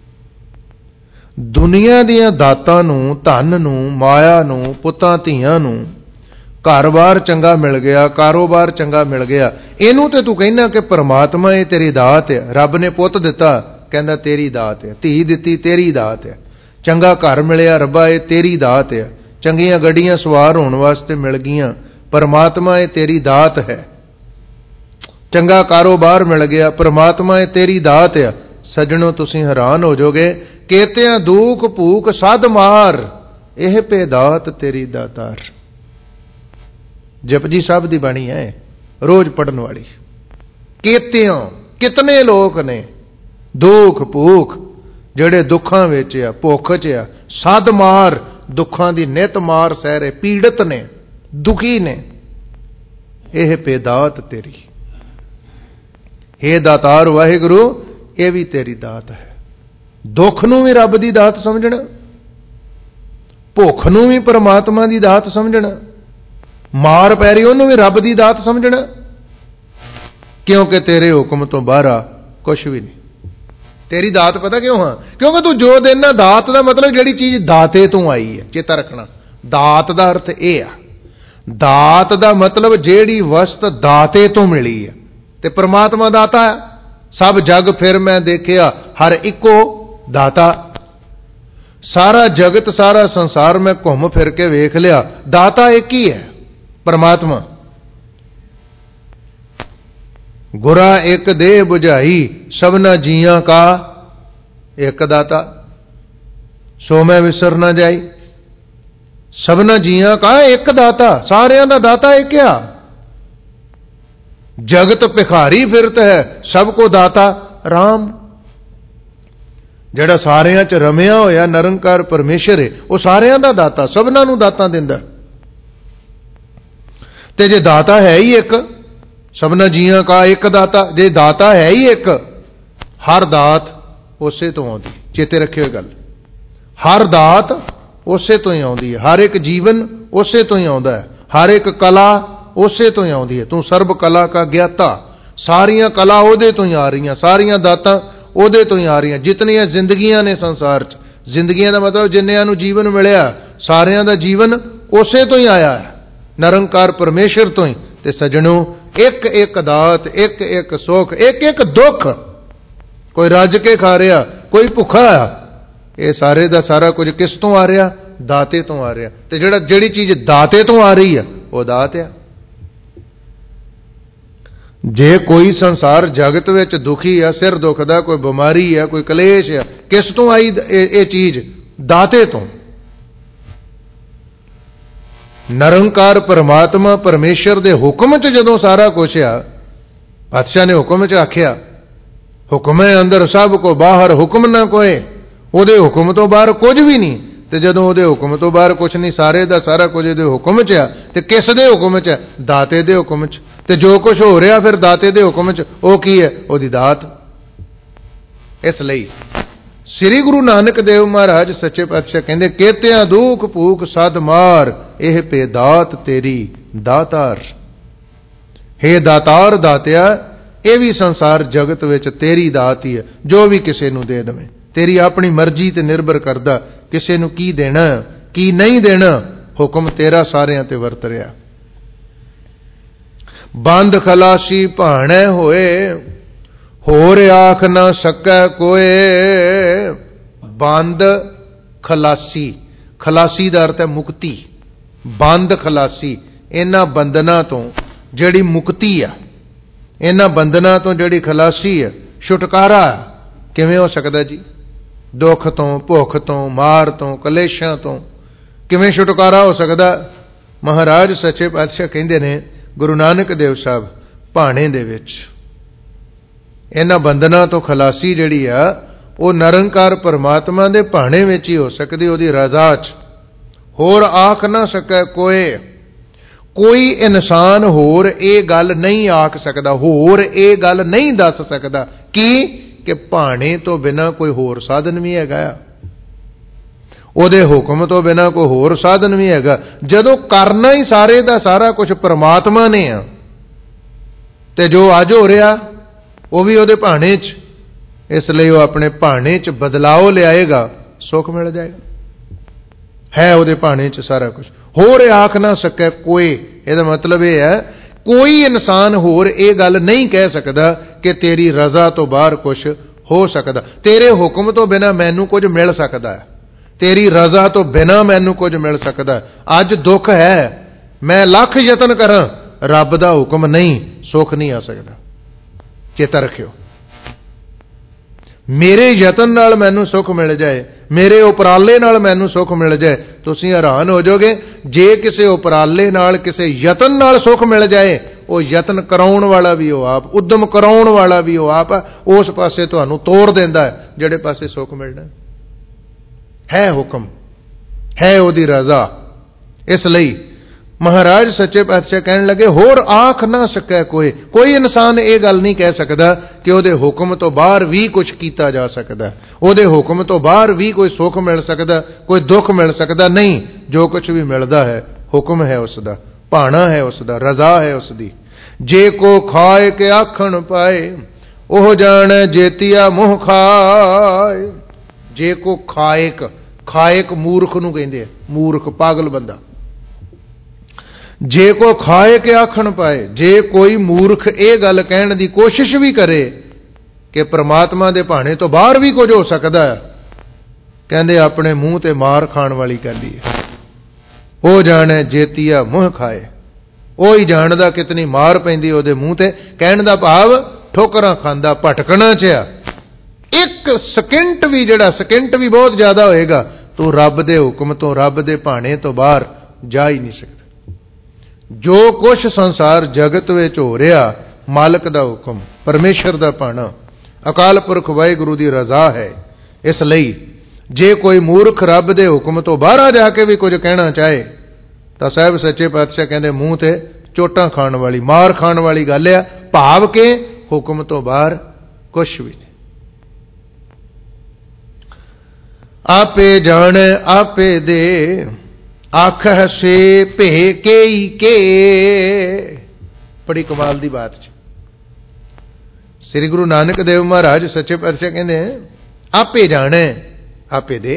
ਦੁਨੀਆ ਦੀਆਂ ਦਾਤਾਂ ਨੂੰ, ਧਨ ਨੂੰ, ਮਾਇਆ ਨੂੰ, ਪੁੱਤਾਂ ਧੀਆਂ ਨੂੰ, ਘਰ-ਬਾਰ ਚੰਗਾ ਮਿਲ ਗਿਆ, ਕਾਰੋਬਾਰ ਚੰਗਾ ਮਿਲ ਗਿਆ, ਇਹਨੂੰ ਤੇ ਤੂੰ ਕਹਿੰਦਾ ਕਿ ਪਰਮਾਤਮਾ ਇਹ ਤੇਰੀ ਦਾਤ ਹੈ। ਰੱਬ ਨੇ ਪੁੱਤ ਦਿੱਤਾ, ਕਹਿੰਦਾ ਤੇਰੀ ਦਾਤ ਹੈ, ਧੀ ਦਿੱਤੀ ਤੇਰੀ ਦਾਤ ਹੈ, ਚੰਗਾ ਘਰ ਮਿਲਿਆ, ਰੱਬਾ ਇਹ ਤੇਰੀ ਦਾਤ ਹੈ, ਚੰਗੀਆਂ ਗੱਡੀਆਂ ਸਵਾਰ ਹੋਣ ਵਾਸਤੇ ਮਿਲ ਗਈਆਂ, ਪਰਮਾਤਮਾ ਇਹ ਤੇਰੀ ਦਾਤ ਹੈ, ਚੰਗਾ ਕਾਰੋਬਾਰ ਮਿਲ ਗਿਆ, ਪਰਮਾਤਮਾ ਇਹ ਤੇਰੀ ਦਾਤ ਹੈ। ਸੱਜਣੋ ਤੁਸੀਂ ਹੈਰਾਨ ਹੋ ਜਾਓਗੇ, ਕੇਤਿਆਂ ਦੁੱਖ ਭੂਖ ਸਦ ਮਾਰ, ਇਹ ਪੇ ਦਾਤ ਤੇਰੀ ਦਾਤਾਰ। ਜਪਜੀ ਸਾਹਿਬ ਦੀ ਬਾਣੀ ਹੈ, ਰੋਜ਼ ਪੜਨ ਵਾਲੀ। ਕੇਤਿਆਂ, ਕਿਤਨੇ ਲੋਕ ਨੇ ਦੁੱਖ ਭੂਖ, ਜਿਹੜੇ ਦੁੱਖਾਂ ਵਿੱਚ ਆ, ਭੁੱਖ 'ਚ ਆ, ਸਦ ਮਾਰ, ਦੁੱਖਾਂ ਦੀ ਨਿਤ ਮਾਰ ਸਹਿ ਰਹੇ, ਪੀੜਤ ਨੇ, ਦੁਖੀ ਨੇ, ਇਹ ਪੇ ਦਾਤ ਤੇਰੀ। ਹੇ ਦਾਤਾਰ ਵਾਹਿਗੁਰੂ, ਇਹ ਵੀ ਤੇਰੀ ਦਾਤ ਹੈ। ਦੁੱਖ ਨੂੰ ਵੀ ਰੱਬ ਦੀ ਦਾਤ ਸਮਝਣਾ, ਭੁੱਖ ਨੂੰ ਵੀ ਪਰਮਾਤਮਾ ਦੀ ਦਾਤ ਸਮਝਣਾ, ਮਾਰ ਪੈ ਰਹੀ ਉਹਨੂੰ ਵੀ ਰੱਬ ਦੀ ਦਾਤ ਸਮਝਣਾ, ਕਿਉਂਕਿ ਤੇਰੇ ਹੁਕਮ ਤੋਂ ਬਾਹਰ ਆ ਕੁਛ ਵੀ ਨਹੀਂ। ਤੇਰੀ ਦਾਤ ਪਤਾ ਕਿਉਂ ਹਾਂ? ਕਿਉਂਕਿ ਤੂੰ ਜੋ ਦੇਣਾ, ਦਾਤ ਦਾ ਮਤਲਬ ਜਿਹੜੀ ਚੀਜ਼ ਦਾਤੇ ਤੋਂ ਆਈ ਹੈ, ਚੇਤਾ ਰੱਖਣਾ। ਦਾਤ ਦਾ ਅਰਥ ਇਹ ਆ, ਦਾਤ ਦਾ ਮਤਲਬ ਜਿਹੜੀ ਵਸਤ ਦਾਤੇ ਤੋਂ ਮਿਲੀ ਹੈ। ਤੇ ਪਰਮਾਤਮਾ ਦਾਤਾ ਹੈ। ਸਭ ਜਗ ਫਿਰ ਮੈਂ ਦੇਖਿਆ, ਹਰ ਇੱਕੋ ਦਾਤਾ। ਸਾਰਾ ਜਗਤ, ਸਾਰਾ ਸੰਸਾਰ ਮੈਂ ਘੁੰਮ ਫਿਰ ਕੇ ਵੇਖ ਲਿਆ, ਦਾਤਾ ਇੱਕ ਹੀ ਹੈ, ਪਰਮਾਤਮਾ। ਗੁਰਾ ਇੱਕ ਦੇਹ ਬੁਝਾਈ, ਸਭਨਾ ਜੀਆਂ ਕਾ ਇੱਕ ਦਾਤਾ। सो मैं विसर ना जाई। सबना जियां का एक दाता, सारियां दा दाता एक आ। जगत भिखारी फिरत है, सबको दाता राम। ਜਿਹੜਾ ਸਾਰਿਆਂ 'ਚ ਰਮਿਆ ਹੋਇਆ ਨਿਰੰਕਾਰ ਪਰਮੇਸ਼ਰ ਹੈ, ਉਹ ਸਾਰਿਆਂ ਦਾ ਦਾਤਾ, ਸਭਨਾਂ ਨੂੰ ਦਾਤਾਂ ਦਿੰਦਾ। ਤੇ ਜੇ ਦਾਤਾ ਹੈ ਹੀ ਇੱਕ, ਸਭਨਾ ਜੀਆਂ ਕਾ ਇੱਕ ਦਾਤਾ, ਜੇ ਦਾਤਾ ਹੈ ਹੀ ਇੱਕ, ਹਰ ਦਾਤ ਉਸੇ ਤੋਂ ਆਉਂਦੀ। ਚੇਤੇ ਰੱਖਿਓ ਇਹ ਗੱਲ, ਹਰ ਦਾਤ ਉਸੇ ਤੋਂ ਹੀ ਆਉਂਦੀ ਹੈ। ਹਰ ਇੱਕ ਜੀਵਨ ਉਸੇ ਤੋਂ ਹੀ ਆਉਂਦਾ ਹੈ। ਹਰ ਇੱਕ ਕਲਾ ਉਸੇ ਤੋਂ ਹੀ ਆਉਂਦੀ ਹੈ। ਤੂੰ ਸਰਬ ਕਲਾ ਕਾ ਗਿਆਤਾ, ਸਾਰੀਆਂ ਕਲਾ ਉਹਦੇ ਤੋਂ ਹੀ ਆ ਰਹੀਆਂ, ਸਾਰੀਆਂ ਦਾਤਾਂ ਉਹਦੇ ਤੋਂ ਹੀ ਆ ਰਹੀਆਂ। ਜਿਤਨੀਆਂ ਜ਼ਿੰਦਗੀਆਂ ਨੇ ਸੰਸਾਰ 'ਚ, ਜ਼ਿੰਦਗੀਆਂ ਦਾ ਮਤਲਬ ਜਿੰਨਿਆਂ ਨੂੰ ਜੀਵਨ ਮਿਲਿਆ, ਸਾਰਿਆਂ ਦਾ ਜੀਵਨ ਉਸੇ ਤੋਂ ਹੀ ਆਇਆ ਹੈ, ਨਿਰੰਕਾਰ ਪਰਮੇਸ਼ਰ ਤੋਂ ਹੀ। ਤੇ ਸੱਜਣੋ, ਇੱਕ ਇੱਕ ਦਾਤ, ਇੱਕ ਇੱਕ ਸੁੱਖ, ਇੱਕ ਇੱਕ ਦੁੱਖ, ਕੋਈ ਰੱਜ ਕੇ ਖਾ ਰਿਹਾ, ਕੋਈ ਭੁੱਖਾ ਆ, ਇਹ ਸਾਰੇ ਦਾ ਸਾਰਾ ਕੁਝ ਕਿਸ ਤੋਂ ਆ ਰਿਹਾ? ਦਾਤੇ ਤੋਂ ਆ ਰਿਹਾ। ਤੇ ਜਿਹੜੀ ਚੀਜ਼ ਦਾਤੇ ਤੋਂ ਆ ਰਹੀ ਆ, ਉਹ ਦਾਤ ਆ। ਜੇ ਕੋਈ ਸੰਸਾਰ ਜਗਤ ਵਿੱਚ ਦੁਖੀ ਆ, ਸਿਰ ਦੁਖਦਾ, ਕੋਈ ਬਿਮਾਰੀ ਆ, ਕੋਈ ਕਲੇਸ਼ ਆ, ਕਿਸ ਤੋਂ ਆਈ ਇਹ ਚੀਜ਼? ਦਾਤੇ ਤੋਂ। ਨਿਰੰਕਾਰ ਪਰਮਾਤਮਾ ਪਰਮੇਸ਼ਰ ਦੇ ਹੁਕਮ 'ਚ ਜਦੋਂ ਸਾਰਾ ਕੁਛ ਆ, ਪਾਤਸ਼ਾਹ ਨੇ ਹੁਕਮ 'ਚ ਆਖਿਆ, ਹੁਕਮ ਹੈ ਅੰਦਰ ਸਭ ਕੋ ਬਾਹਰ ਹੁਕਮ ਨਾ ਕੋਏ। ਉਹਦੇ ਹੁਕਮ ਤੋਂ ਬਾਹਰ ਕੁਝ ਵੀ ਨਹੀਂ। ਤੇ ਜਦੋਂ ਉਹਦੇ ਹੁਕਮ ਤੋਂ ਬਾਹਰ ਕੁਛ ਨਹੀਂ, ਸਾਰੇ ਦਾ ਸਾਰਾ ਕੁਝ ਇਹਦੇ ਹੁਕਮ 'ਚ ਆ। ਤੇ ਕਿਸ ਦੇ ਹੁਕਮ 'ਚ? ਦਾਤੇ ਦੇ ਹੁਕਮ 'ਚ। ਤੇ ਜੋ ਕੁਝ ਹੋ ਰਿਹਾ ਫਿਰ ਦਾਤੇ ਦੇ ਹੁਕਮ 'ਚ, ਉਹ ਕੀ ਹੈ? ਉਹਦੀ ਦਾਤ। ਇਸ ਲਈ ਸ੍ਰੀ ਗੁਰੂ ਨਾਨਕ ਦੇਵ ਮਹਾਰਾਜ ਸੱਚੇ ਪਾਤਸ਼ਾਹ ਕਹਿੰਦੇ, ਕੇਤਿਆਂ ਦੁਖ ਭੂਖ ਸਦ ਮਾਰ, ਇਹ ਪੇ ਦਾਤ ਤੇਰੀ ਦਾਤਾਰ। ਹੇ ਦਾਤਾਰ, ਦਾਤਿਆ, ਇਹ ਵੀ ਸੰਸਾਰ ਜਗਤ ਵਿੱਚ ਤੇਰੀ ਦਾਤ ਹੀ ਹੈ। ਜੋ ਵੀ ਕਿਸੇ ਨੂੰ ਦੇ ਦੇਵੇਂ, ਤੇਰੀ ਆਪਣੀ ਮਰਜ਼ੀ ਤੇ ਨਿਰਭਰ ਕਰਦਾ ਕਿਸੇ ਨੂੰ ਕੀ ਦੇਣਾ ਕੀ ਨਹੀਂ ਦੇਣਾ। ਹੁਕਮ ਤੇਰਾ ਸਾਰਿਆਂ ਤੇ ਵਰਤ ਰਿਹਾ। ਬੰਦ ਖਲਾਸੀ ਭਾਣੈ ਹੋਏ, ਹੋਰ ਆਖ ਨਾ ਸਕੈ ਕੋਏ। ਬੰਦ ਖਲਾਸੀ, ਖਲਾਸੀ ਦਾ ਅਰਥ ਹੈ ਮੁਕਤੀ। ਬੰਦ ਖਲਾਸੀ, ਇਹਨਾਂ ਬੰਧਨਾਂ ਤੋਂ ਜਿਹੜੀ ਮੁਕਤੀ ਆ, ਇਹਨਾਂ ਬੰਧਨਾਂ ਤੋਂ ਜਿਹੜੀ ਖਲਾਸੀ ਹੈ, ਛੁਟਕਾਰਾ ਕਿਵੇਂ ਹੋ ਸਕਦਾ ਜੀ? ਦੁੱਖ ਤੋਂ, ਭੁੱਖ ਤੋਂ, ਮਾਰ ਤੋਂ, ਕਲੇਸ਼ਾਂ ਤੋਂ ਕਿਵੇਂ ਛੁਟਕਾਰਾ ਹੋ ਸਕਦਾ? ਮਹਾਰਾਜ ਸੱਚੇ ਪਾਤਸ਼ਾਹ ਕਹਿੰਦੇ ਨੇ, ਗੁਰੂ ਨਾਨਕ ਦੇਵ ਸਾਹਿਬ ਭਾਣੇ ਦੇ ਵਿੱਚ, ਇਹਨਾਂ ਬੰਧਨਾਂ ਤੋਂ ਖਲਾਸੀ ਜਿਹੜੀ ਆ, ਉਹ ਨਿਰੰਕਾਰ ਪਰਮਾਤਮਾ ਦੇ ਭਾਣੇ ਵਿੱਚ ਹੀ ਹੋ ਸਕਦੀ, ਉਹਦੀ ਰਜ਼ਾ 'ਚ। ਹੋਰ ਆਖ ਨਾ ਸਕੈ ਕੋਏ। ਕੋਈ ਇਨਸਾਨ ਹੋਰ ਇਹ ਗੱਲ ਨਹੀਂ ਆਖ ਸਕਦਾ, ਹੋਰ ਇਹ ਗੱਲ ਨਹੀਂ ਦੱਸ ਸਕਦਾ ਕਿ ਭਾਣੇ ਤੋਂ ਬਿਨਾ ਕੋਈ ਹੋਰ ਸਾਧਨ ਵੀ ਹੈਗਾ ਆ, ਉਹਦੇ ਹੁਕਮ ਤੋਂ ਬਿਨਾ ਕੋਈ ਹੋਰ ਸਾਧਨ ਵੀ ਹੈਗਾ। ਜਦੋਂ ਕਰਨਾ ਹੀ ਸਾਰੇ ਦਾ ਸਾਰਾ ਕੁਝ ਪਰਮਾਤਮਾ ਨੇ ਆ, ਤੇ ਜੋ ਅੱਜ ਹੋ ਰਿਹਾ ਉਹ ਵੀ ਉਹਦੇ ਭਾਣੇ 'ਚ। ਇਸ ਲਈ ਉਹ ਆਪਣੇ ਭਾਣੇ 'ਚ ਬਦਲਾਓ ਲਿਆਏਗਾ, ਸੁੱਖ ਮਿਲ ਜਾਏਗਾ। ਹੈ ਉਹਦੇ ਭਾਣੇ 'ਚ ਸਾਰਾ ਕੁਝ। ਹੋਰ ਆਖ ਨਾ ਸਕੈ ਕੋਈ, ਇਹਦਾ ਮਤਲਬ ਇਹ ਹੈ, ਕੋਈ ਇਨਸਾਨ ਹੋਰ ਇਹ ਗੱਲ ਨਹੀਂ ਕਹਿ ਸਕਦਾ ਕਿ ਤੇਰੀ ਰਜ਼ਾ ਤੋਂ ਬਾਹਰ ਕੁਝ ਹੋ ਸਕਦਾ, ਤੇਰੇ ਹੁਕਮ ਤੋਂ ਬਿਨਾ ਮੈਨੂੰ ਕੁਝ ਮਿਲ ਸਕਦਾ ਹੈ, ਤੇਰੀ ਰਜ਼ਾ ਤੋਂ ਬਿਨਾ ਮੈਨੂੰ ਕੁਝ ਮਿਲ ਸਕਦਾ। ਅੱਜ ਦੁੱਖ ਹੈ, ਮੈਂ ਲੱਖ ਯਤਨ ਕਰਾਂ, ਰੱਬ ਦਾ ਹੁਕਮ ਨਹੀਂ, ਸੁੱਖ ਨਹੀਂ ਆ ਸਕਦਾ। ਚੇਤਾ ਰੱਖਿਓ, ਮੇਰੇ ਯਤਨ ਨਾਲ ਮੈਨੂੰ ਸੁੱਖ ਮਿਲ ਜਾਏ, ਮੇਰੇ ਉਪਰਾਲੇ ਨਾਲ ਮੈਨੂੰ ਸੁੱਖ ਮਿਲ ਜਾਏ, ਤੁਸੀਂ ਹੈਰਾਨ ਹੋ ਜਾਓਗੇ। ਜੇ ਕਿਸੇ ਉਪਰਾਲੇ ਨਾਲ, ਕਿਸੇ ਯਤਨ ਨਾਲ ਸੁੱਖ ਮਿਲ ਜਾਏ, ਉਹ ਯਤਨ ਕਰਾਉਣ ਵਾਲਾ ਵੀ ਉਹ ਆਪ, ਉਦਮ ਕਰਾਉਣ ਵਾਲਾ ਵੀ ਉਹ ਆਪ, ਉਸ ਪਾਸੇ ਤੁਹਾਨੂੰ ਤੋੜ ਦਿੰਦਾ ਹੈ ਜਿਹੜੇ ਪਾਸੇ ਸੁੱਖ ਮਿਲਣਾ ਹੈ। ਹੁਕਮ ਹੈ, ਉਹਦੀ ਰਜ਼ਾ। ਇਸ ਲਈ ਮਹਾਰਾਜ ਸੱਚੇ ਪਾਤਸ਼ਾਹ ਕਹਿਣ ਲੱਗੇ, ਹੋਰ ਆਖ ਨਾ ਸਕੈ ਕੋਈ। ਕੋਈ ਇਨਸਾਨ ਇਹ ਗੱਲ ਨਹੀਂ ਕਹਿ ਸਕਦਾ ਕਿ ਉਹਦੇ ਹੁਕਮ ਤੋਂ ਬਾਹਰ ਵੀ ਕੁਝ ਕੀਤਾ ਜਾ ਸਕਦਾ, ਉਹਦੇ ਹੁਕਮ ਤੋਂ ਬਾਹਰ ਵੀ ਕੋਈ ਸੁੱਖ ਮਿਲ ਸਕਦਾ, ਕੋਈ ਦੁੱਖ ਮਿਲ ਸਕਦਾ। ਨਹੀਂ, ਜੋ ਕੁਝ ਵੀ ਮਿਲਦਾ ਹੈ ਹੁਕਮ ਹੈ ਉਸ ਦਾ, ਭਾਣਾ ਹੈ ਉਸ ਦਾ, ਰਜ਼ਾ ਹੈ ਉਸ ਦੀ। ਜੇ ਕੋ ਖਾਏ ਕੇ ਆਖਣ ਪਾਏ, ਉਹ ਜਾਣੈ ਜੇਤੀਆ ਮੋਹ ਖਾਏ। ਜੇ ਕੋ ਖਾਇਕ, ਖਾਇਕ ਮੂਰਖ ਨੂੰ ਕਹਿੰਦੇ ਆ, ਮੂਰਖ ਪਾਗਲ ਬੰਦਾ। ਜੇ ਕੋ ਖਾਏ ਕੇ ਆਖਣ ਪਾਏ, ਜੇ ਕੋਈ ਮੂਰਖ ਇਹ ਗੱਲ ਕਹਿਣ ਦੀ ਕੋਸ਼ਿਸ਼ ਵੀ ਕਰੇ ਕਿ ਪ੍ਰਮਾਤਮਾ ਦੇ ਭਾਣੇ ਤੋਂ ਬਾਹਰ ਵੀ ਕੁਝ ਹੋ ਸਕਦਾ ਹੈ, ਕਹਿੰਦੇ ਆਪਣੇ ਮੂੰਹ ਤੇ ਮਾਰ ਖਾਣ ਵਾਲੀ ਕਹਿੰਦੀ ਹੈ। ਉਹ ਜਾਣੇ ਜੇਤੀਆ ਮੂੰਹ ਖਾਏ, ਉਹ ਹੀ ਜਾਣਦਾ ਕਿਤਨੀ ਮਾਰ ਪੈਂਦੀ ਉਹਦੇ ਮੂੰਹ ਤੇ। ਕਹਿਣ ਦਾ ਭਾਵ ਠੋਕਰਾਂ ਖਾਂਦਾ, ਭਟਕਣਾ 'ਚ ਆ। ਇੱਕ ਸਕਿੰਟ ਵੀ, ਜਿਹੜਾ ਸਕਿੰਟ ਵੀ ਬਹੁਤ ਜ਼ਿਆਦਾ ਹੋਏਗਾ, तू रब दे हुक्म तो, रब दे भाणे तो बाहर जा ही नहीं सकता। जो कुछ संसार जगत विच हो रहा मालिक दा हुक्म, परमेश्वर दा भाणा, अकाल पुरख वाहिगुरू दी रजा है। इसलिए जे कोई मूर्ख रब दे हुक्म तो बाहर जाके भी कुछ कहना चाहे तो साहब सच्चे पातशाह कहते मूँह ते चोटां खाण वाली, मार खाण वाली गल है। भाव के हुक्म तो बाहर कुछ भी नहीं। आपे जाने आपे दे, आखह से भे के। बड़ी कमाल दी बात है। श्री गुरु नानक देव महाराज सच्चे पातशाह कहते आपे जाने आपे दे।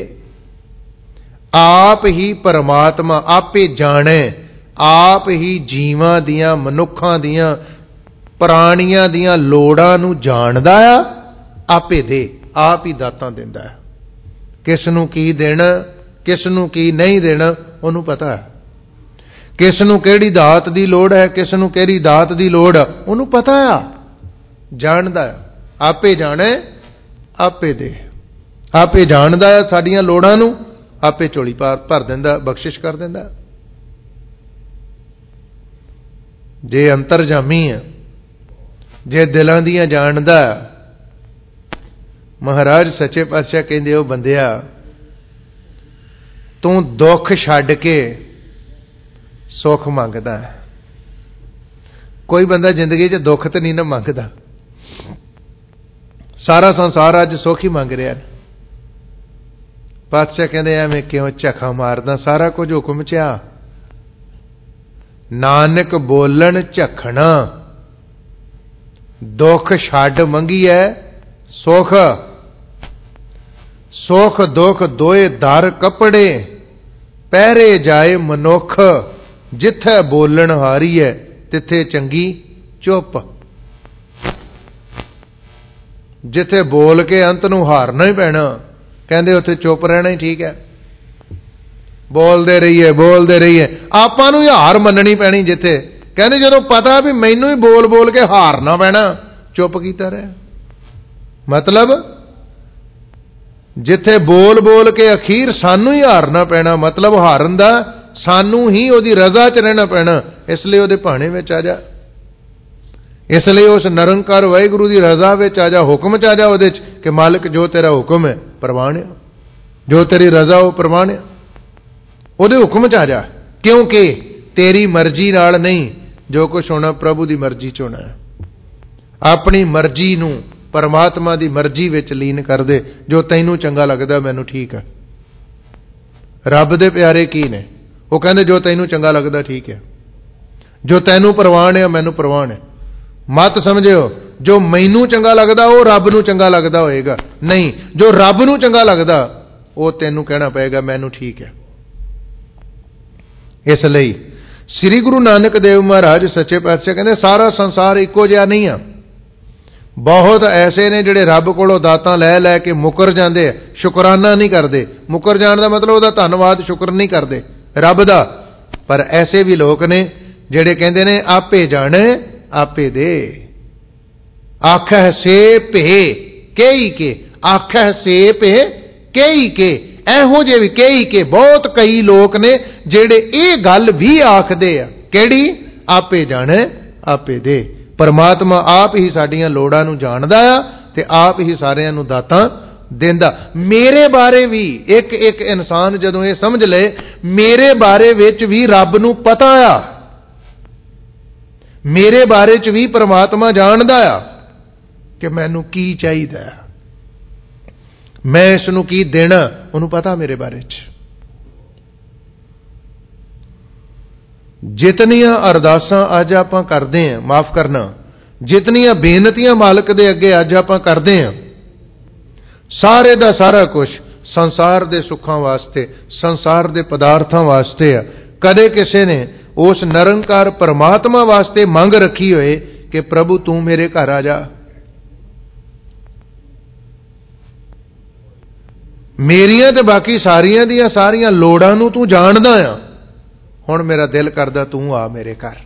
आप ही परमात्मा आपे जाने, आप ही जीवां दियां, मनुखां दियां, प्राणियां दियां लोड़ां नूं जाणदा आ, आपे दे। आप ही दातां दिंदा है। किस नूं की देना, किस नूं की नहीं देना उहनूं पता है। किस नूं किहड़ी दात दी लोड़ है, किस नूं किहड़ी दात दी लोड़ है उहनूं पता है, जानदा है। आपे जाणे आपे दे। आपे जानदा है साडीआं लोड़ां नूं, आपे झोली भर दिंदा, बख्शिश कर दिंदा। जे अंतरजामी है, जे दिलां दियां जानदा, महाराज सच्चे पातशाह कहंदे ओ बंदिया तू दुख छड्ड के सुख मंगदा। कोई बंदा जिंदगी च दुख तो नहीं ना मंगदा। सारा संसार अज सुख ही मंग रहा। पातशाह कहते एवें क्यों झखा मारदा, सारा कुछ हुक्म च आ। नानक बोलन झखना, दुख छड्ड मंगीए सुख। सुख दुख दोए दर कपड़े, पहरे जाए मनुख। जिथे बोलन हारी है तिथे चंगी चुप। जिथे बोल के अंत नूं हारना ही पैना, कहंदे उत्थे चुप रहना ही ठीक है। बोलते रहिए आपां नूं ही हार मननी पैनी। जिथे कहंदे जदों पता भी मैनू ही बोल बोल के हारना पैना, चुप कीता रहे। मतलब जिथे बोल बोल के अखीर सानू ही हारना पैना, मतलब हारन दा सानू ही उहदी रजा च रहना पैना। इसलिए उहदे भाणे विच आ जा, इसलिए उस निरंकार वाहिगुरू की रजा विच आ जा, हुक्म च आ जा उहदे च कि मालिक जो तेरा हुक्म है प्रवान है, जो तेरी रजा वो प्रवान है। उहदे हुक्म च आ जा, क्योंकि तेरी मर्जी नाल नहीं, जो कुछ होना प्रभु की मर्जी च होना है। अपनी मर्जी नूं परमात्मा की मर्जी विच लीन कर दे। जो तैनूं चंगा लगदा मैनूं ठीक है। रब दे प्यारे की ने, वो कहंदे जो तैनूं चंगा लगदा ठीक है, जो तैनूं प्रवान है मैनूं प्रवान है। मत समझियो जो मैनू चंगा लगता वो रब नूं चंगा लगता होएगा, नहीं। जो रब नूं चंगा लगता वो तेनू कहना पएगा मैनू ठीक है। इसलिए श्री गुरु नानक देव महाराज सच्चे पातशाह कहते सारा संसार इको जिहा नहीं है। बहुत ऐसे ने जिहड़े रब कोलों दातां लै लै के मुकर जांदे, शुकराना नहीं करते। मुकर जाण दा मतलब उहदा धन्नवाद शुक्र नहीं करते रब दा। पर ऐसे भी लोग ने जिहड़े कहंदे ने आपे जाणे आपे दे। आखह से भे कई के, आखह से भे कई के। एहो जे भी कई के बहुत कई लोग ने जिहड़े ये गल भी आखदे आ, किहड़ी आपे जाणे आपे दे। परमात्मा आप ही साडियां लोड़ां नूं जाणदा आ ते आप ही सारियां नूं दातां देंदा। मेरे बारे भी एक एक इंसान जदों ये समझ ले मेरे बारे विच भी रब नूं पता आ, मेरे बारे च भी परमात्मा जानदा आ कि मैनू की चाहिदा, मैं इसनूं की देना, उन्होंने पता मेरे बारे च। जितनियां अरदासां अज आपां करदे हैं, माफ करना, जितनियां बेनतियां मालिक दे अगे अज आपां करदे हैं, सारे दा सारा कुछ संसार दे सुखां वास्ते, संसार दे पदार्थां वास्ते है। कदे किसी ने उस निरंकार परमात्मा वास्ते मंग रखी होए कि प्रभु तू मेरे घर आ जा, मेरियां ते बाकी सारियां दियां सारियां लोड़ां नूं तू जानदा आ, हुण मेरा दिल करदा तू आ मेरे घर।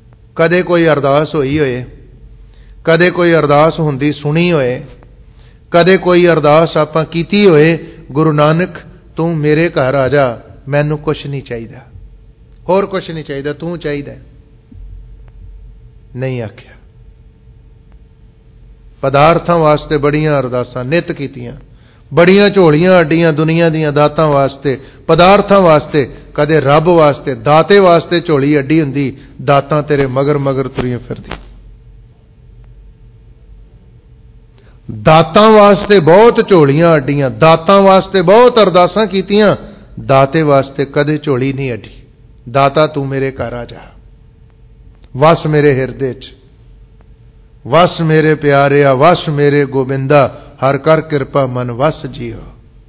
कदे कोई अरदास होई होए, कदे कोई अरदास हुंदी सुनी होए, कदे कोई अरदास आपां कीती होए, गुरु नानक तू मेरे घर आ जा, मैनू कुछ नहीं चाहिए, होर कुछ नहीं चाहिए, तू चाहिए, नहीं आख्या। पदार्थां वास्ते बड़ियां अरदासां नित कीतियां, बड़ियां झोलियां अड्डियां दुनिया दीयां दातां वास्ते, पदार्थां वास्ते, कदे रब वास्ते दाते वास्ते झोली अड्डी हुंदी, दातां तेरे मगर मगर तुरियां फिरदी। दातां वास्ते बहुत झोलियां अड्डियां, दातां वास्ते बहुत अरदासां कीतियां, दाते वास्ते कदे झोली नहीं अड्डी। दाता तू मेरे घर आ जा, वस मेरे हिरदे च, वस मेरे प्यारिया, वस मेरे गोबिंदा, हर कर कृपा मन वस जियो।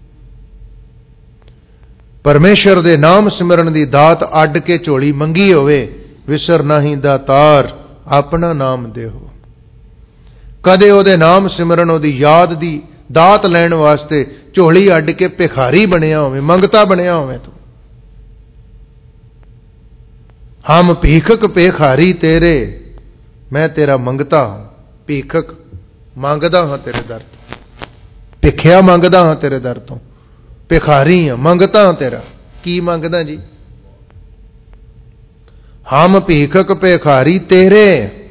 परमेश्वर दे नाम सिमरन दी दात अड्ड के झोली मंगी होवे, विसर नहीं दातार अपना नाम देहो। कदे ओदे नाम सिमरन ओदी याद दी दात लैण वास्ते झोली अड्ड के भिखारी बनिया होवे, मंगता बनिया होवे तू। हम भीखक भिखारी तेरे, मैं तेरा मंगता हूं, भीखक मंगदा हां तेरे दर तो, भिखिया मंगदा हां तेरे दर तो, भिखारी हां, मंगता हां तेरा। की मंगदा जी? हम भीखक भिखारी तेरे,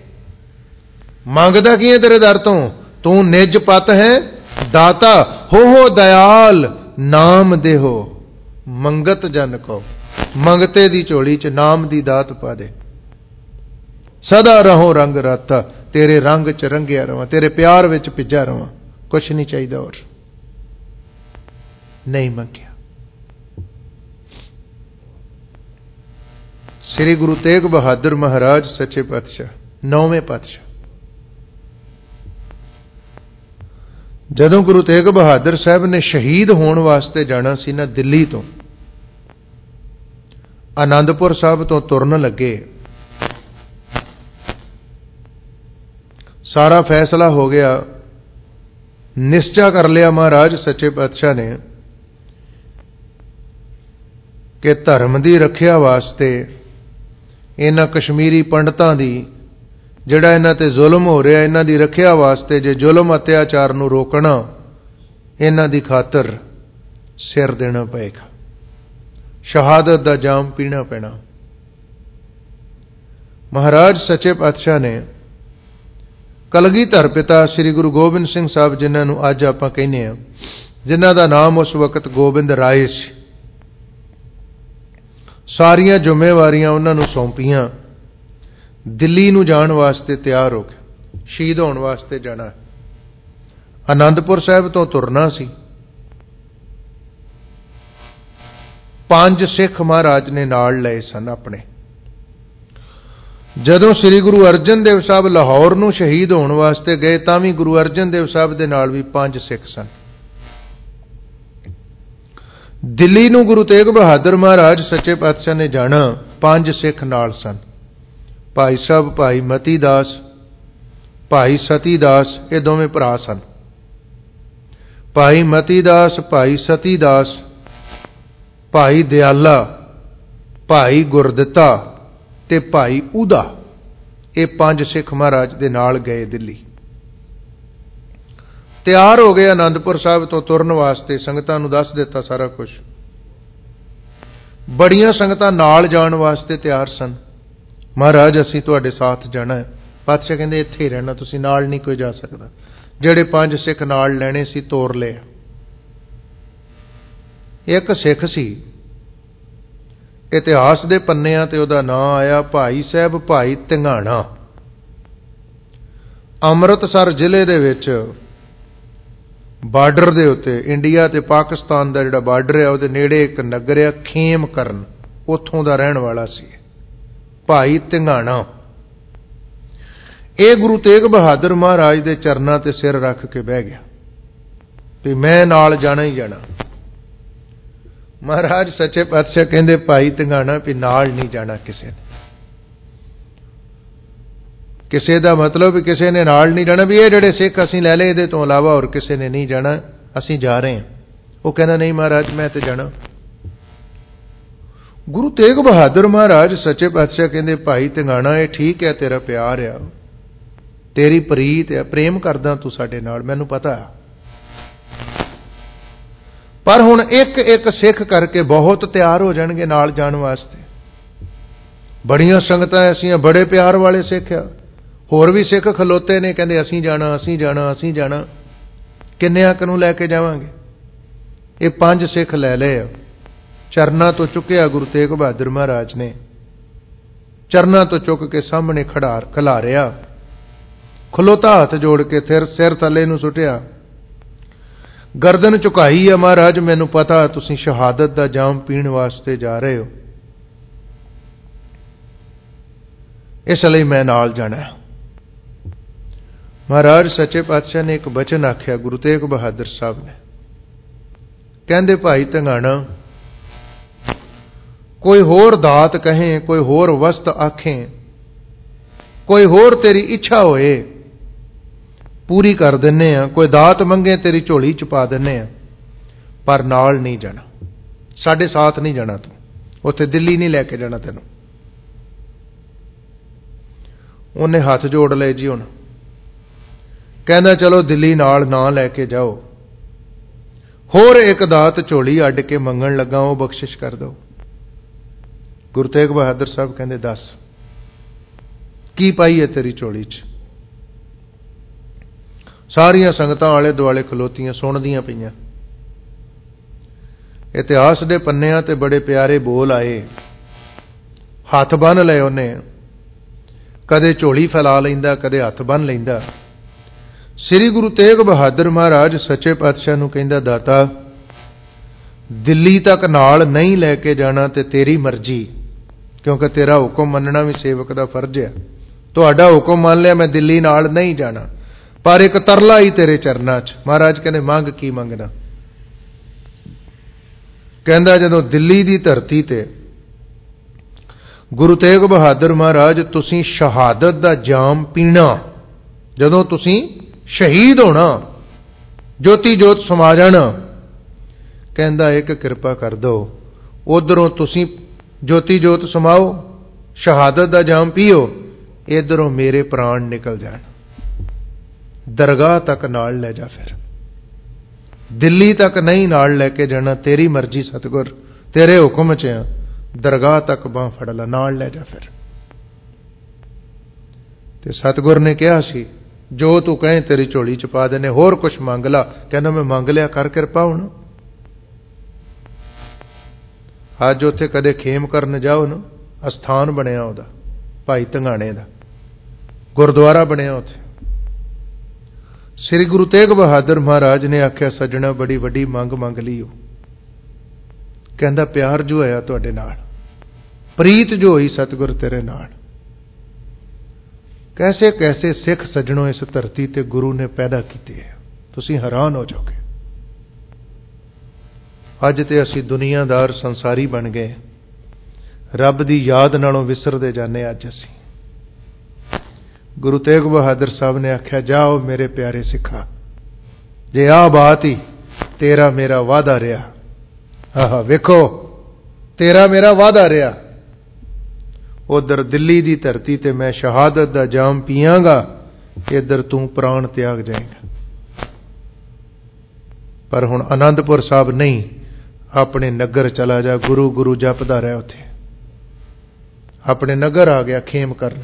मंगदा की है तेरे दर तो, तू निज पत है दाता, हो दयाल नाम देहो, मंगत जन को, मंगते दी झोली च नाम दी दात पा दे। सदा रहो रंग राता, तेरे रंग च रंगिया रवां, तेरे प्यार विच भिजा रवां, कुछ नहीं चाहिए और नहीं मंगिया। श्री गुरु तेग बहादुर महाराज सच्चे पातशाह, 9वें पातशाह, जदों गुरु तेग बहादुर साहब ने शहीद होने वास्ते जाना सी ना, दिल्ली तो आनंदपुर साहब तो तुरन लगे, सारा फैसला हो गया, निश्चय कर लिया महाराज सच्चे पातशाह ने कि धर्म की रखिया वास्ते इन्हां कश्मीरी पंडितां दी जिहड़ा इन्हां ते जुल्म हो रहा, इन्हां दी रखिया वास्ते जे जुल्म अत्याचार नूं रोकना, इन्हां दी खातर सिर देना पएगा, शहादत दा जाम पीना पैना। महाराज सच्चे पातशाह ने कलगीधर पिता श्री गुरु गोबिंद सिंह साहब, जिन्हां नूं अज आपां कहने आ, जिन्हां दा नाम उस वक्त गोबिंद राय सी, सारियां जिम्मेवारियां उन्हां नूं सौंपियां, दिल्ली नूं जाण वास्ते तैयार हो गए, शहीद होण वास्ते जाना। आनंदपुर साहब तो तुरना सी। 5 सिख महाराज ने नाल लए सन अपने। जदों श्री गुरु अर्जन देव साहब लाहौर नूं शहीद होने वास्ते गए, तां भी गुरु अर्जन देव साहब दे नाल भी 5 सिख सन। दिल्ली नूं गुरु तेग बहादुर महाराज सच्चे पातशाह ने जाना, 5 सिख नाल सन। भाई साहब भाई मती दास, भाई सती दास, ये दोवें भरा सन। भाई मती दास, भाई सती दास, भाई दयाला, भाई गुरदिता ते भाई उदा, ये 5 सिख महाराज दे नाल गए दिल्ली। तैयार हो गए आनंदपुर साहब तो तुरन वास्ते, संगतां नूं दस दिता सारा कुछ। बड़ियां संगतां नाल जाण वास्ते तैयार सन। महाराज असीं तुहाडे साथ जाना है। पातशाह कहंदे इत्थे ही रहना, तुसीं नाल नहीं कोई जा सकदा। ਜਿਹੜੇ 5 सिख नाल लैणे सी तोर लए। एक सिख सी, इतिहास दे पन्निਆਂ ते ਉਹਦਾ ਨਾਂ आया भाई साहब भाई धिंगाणा। ਅੰਮ੍ਰਿਤਸਰ ਜ਼ਿਲ੍ਹੇ ਦੇ ਵਿੱਚ ਬਾਰਡਰ ਦੇ ਉੱਤੇ ਇੰਡੀਆ ਤੇ ਪਾਕਿਸਤਾਨ ਦਾ ਜਿਹੜਾ ਬਾਰਡਰ ਹੈ ਉਹਦੇ ਨੇੜੇ ਇੱਕ ਨਗਰ ਹੈ ਖੇਮ ਕਰਨ, ਉੱਥੋਂ ਦਾ ਰਹਿਣ ਵਾਲਾ ਸੀ ਭਾਈ धिंगाणा। ਇਹ ਗੁਰੂ ਤੇਗ ਬਹਾਦਰ ਮਹਾਰਾਜ ਦੇ ਚਰਨਾਂ ਤੇ ਸਿਰ ਰੱਖ ਕੇ ਬਹਿ ਗਿਆ ਵੀ ਮੈਂ ਨਾਲ ਜਾਣਾ ਹੀ ਜਾਣਾ। महाराज सच्चे पातशाह कहते भाई धिंगाणा भी नाल नहीं जाना किसी ने। किसी का मतलब भी किसी ने नाल नहीं जाना भी ये जेडे सिख असीं लै लए इहदे तो इलावा होर किसी ने नहीं जाना, असीं जा रहे हैं। वो कहना नहीं महाराज मैं तो जाना। गुरु तेग बहादुर महाराज सच्चे पातशाह कहते भाई धिंगाणा ये ठीक है तेरा प्यार आ, तेरी प्रीत है, प्रेम करदा तू साडे नाल, मैनूं पता है, पर हुण एक एक सिख करके बहुत तैयार हो जाणगे नाल जाण वास्ते। बड़ियां संगतां ऐसियां बड़े प्यार वाले सिख आ, होर भी सिख खलोते ने, कहंदे असीं जाना असीं जाना असीं जाना। किन्नियां कनूं लैके जावांगे? ये 5 सिख लै लए आ। चरना तो चुकिया गुरु तेग बहादुर महाराज ने, चरना तो चुक के सामने खिलारिया, खलोता हाथ जोड़ के फिर सिर थले नूं सुटिया, गर्दन झुकाई है, महाराज मैनू पता तुसीं शहादत दा जाम पीण वास्ते जा रहे हो, इसलिए मैं नाल जाना। महाराज सच्चे पातशाह ने एक बचन आख्या गुरु तेग बहादुर साहब ने, कहंदे भाई धंगाणा कोई होर दात कहें, कोई होर वस्त आखें, कोई होर तेरी इच्छा होए पूरी कर दिन्ने आ, कोई दात मंगे तेरी झोली च पा दिन्ने आ, पर नाल नहीं जाना, साडे साथ नहीं जाना, तू उत्थे दिल्ली नहीं लैके जाना तैनूं। उन्हें हाथ जोड़ लए जी। हुण कहना चलो दिल्ली नाल ना लैके जाओ, होर एक दात झोली अड्ड के मंगण लगा, वो बख्शिश कर दो। गुरु तेग बहादुर साहब कहंदे दस की पाई है तेरी झोली च? सारियां संगतां आले दुआले खलोतियां सुणदियां पईयां। इतिहास दे पन्नियां ते बड़े प्यारे बोल आए, हथ बन लए उन्हें, कदे झोली फैला लैंदा, कदे हथ बन लैंदा। श्री गुरु तेग बहादुर महाराज सच्चे पातशाह नूं कहंदा, दाता दिल्ली तक नाल नहीं लैके जाना ते तेरी मर्जी, क्योंकि तेरा हुक्म मनना भी सेवक दा फर्ज है। तुहाडा हुक्म मान लिया, मैं दिल्ली नाल नहीं जाना, पर एक तरला ही तेरे चरनां च। महाराज कहंदे मंग की मंगना? कहंदा जदों दिल्ली दी धरती ते गुरु तेग बहादुर महाराज तुसीं शहादत दा जाम पीना, जदों तुसीं शहीद होना, ज्योति जोत समा जाना, कहंदा एक किरपा कर दो, उधरों तुसीं ज्योति जोत समाओ, शहादत दा जाम पियो, इधरों मेरे प्राण निकल जान, दरगाह तक नाल ले जा। फिर दिल्ली तक नहीं नाल लेके जाना, तेरी मर्जी सतगुर, तेरे हुक्म च आ, दरगाह तक बांह फड़ ला, नाल ले जा। फिर ते सतगुर ने कहा सी जो तू कहे तेरी झोली च पा देने, होर कुछ मंग ला। कहना मैं मंग लिया, कर किरपा। हुण अज उत्थे कदे खेम करन जाओ ना, अस्थान बनिया उहदा भाई धंगाणे दा, गुरुद्वारा बनिया उत्थे। श्री गुरु तेग बहादुर महाराज ने आख्या सज्जणा बड़ी वड्डी मंग मंग ली हो। कहंदा प्यार जो होया तुहाडे नाल, प्रीत जो होई सतगुर तेरे नाल। कैसे कैसे सिख सज्जणों इस धरती ते गुरु ने पैदा कीते है, तुसीं हैरान हो जाओगे। अज ते असीं दुनियादार संसारी बन गए, रब दी याद नालों विसरदे जाने। अज असीं गुरु तेग बहादुर साहब ने आख्या जाओ मेरे प्यारे सिखा, जे आ बात ही तेरा मेरा वादा रहा। आहा वेखो तेरा मेरा वादा रहा, उधर दिल्ली दी धरती ते मैं शहादत दा जाम पीआंगा, इधर तू प्राण त्याग जाएगा। पर हुण आनंदपुर साहब नहीं, अपने नगर चला जा, गुरु गुरु जपदा रह। उथे अपने नगर आ गया खेम करन,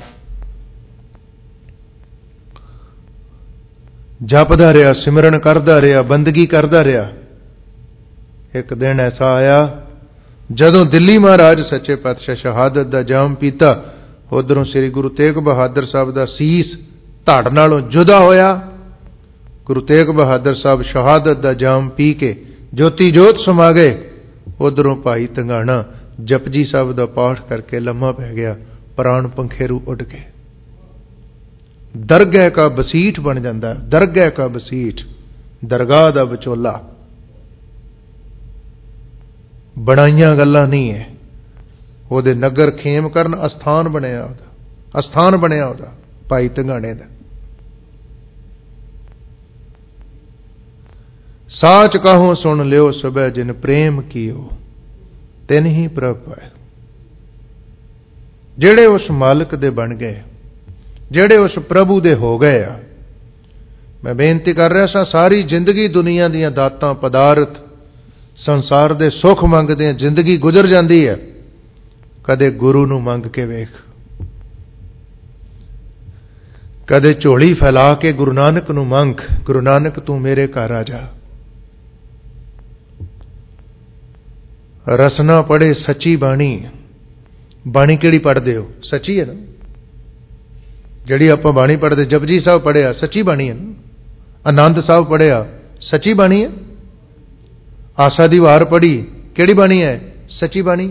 जपदा रहा, सिमरन करदा रहा, बंदगी करदा रहा। एक दिन ऐसा आया जदों दिल्ली महाराज सच्चे पातशाह शहादत दा जाम पीता, उधरों श्री गुरु तेग बहादुर साहब दा सीस धड़ नालों जुदा होया। गुरु तेग बहादुर साहब शहादत दा जाम पी के ज्योति जोत समा गए। उधरों भाई धंगाणा जपजी साहब दा पाठ करके लम्मा पै गया, प्राण पंखेरू उड़ गए। दरगाह का बसीठ बन जाता, दरगाह का बसीठ, दरगाह दा विचोला। बनाइयां गल्लां नहीं है, ਉਹਦੇ नगर खेम करन अस्थान बनया, अस्थान बनया ਉਹਦਾ भाई धंगाणे दा। साच कहो सुन लियो सुबह जिन प्रेम कियो, तिन ही प्रभ पाए। जेड़े उस मालिक दे बन गए, जेड़े उस प्रभु दे हो गए आ। मैं बेनती कर रहा सा, सारी जिंदगी दुनिया दीयां दातां पदार्थ संसार दे सुख मंगदे जिंदगी गुजर जाती है। कदे गुरु नूं मंग के वेख, कदे झोली फैला के गुरु नानक नूं मंग, गुरु नानक तू मेरे घर आ जा। रसना पढ़े सच्ची बाणी, बाणी किहड़ी पढ़दे हो? सच्ची है ना, जिहड़ी आपां बाणी पढ़दे, जपजी साहब पढ़िया सच्ची बाणी है ना, आनंद साहब पढ़िया सच्ची बाणी है, आसा दी वार पढ़ी किहड़ी बाणी है? सच्ची बाणी।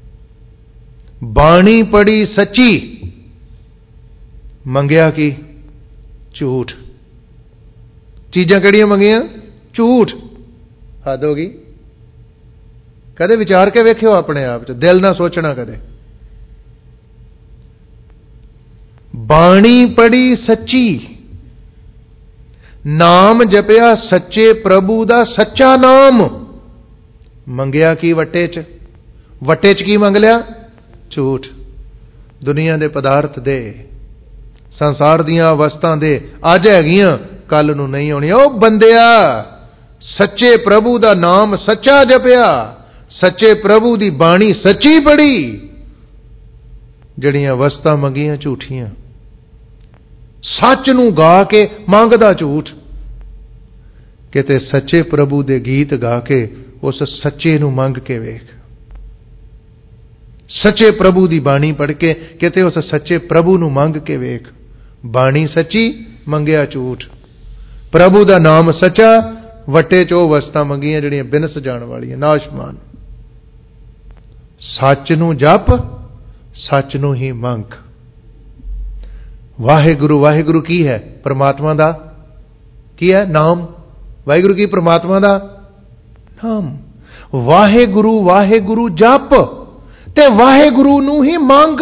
बाणी पढ़ी सच्ची, मंगया की? झूठ। चीजां किहड़ियां मंगियां? झूठ। हद हो गई। कदे विचार के वेखियो अपने आप च, दिल ना सोचना कदे। बाणी पढ़ी सच्ची, नाम जपया सच्चे प्रभु दा सच्चा नाम, मंगया की वटे च? वटे च की मंग लिया? झूठ। दुनिया दे पदार्थ दे, संसार दियां अवस्थां दे, अज हैगियां कल नूं नहीं होणियां। ओ बंदिया, सच्चे प्रभु दा नाम सच्चा जपया, सच्चे प्रभु दी बाणी सच्ची पढ़ी, जड़ियां अवस्थां मंगियां झूठियां। सच नूं गा के मंगदा झूठ। किते सच्चे प्रभु दे गीत गा के उस सच्चे नूं मंग के वेख, सच्चे प्रभु दी बाणी पढ़ के किते उस सच्चे प्रभु नूं मंग के वेख। बाणी सच्ची, मंगया झूठ। प्रभु दा नाम सच्चा, वटे चो अवस्था मंगियां जड़ियां बिनस जाण वालियां, नाशमान। सच नूं जप, सच नूं ही मंग। वाहिगुरु, वाहिगुरु की है? परमात्मा दा की है? नाम। वाहिगुरु की? परमात्मा दा नाम। वाहिगुरु, वाहिगुरु जप ते वाहिगुरु नूं ही मंग।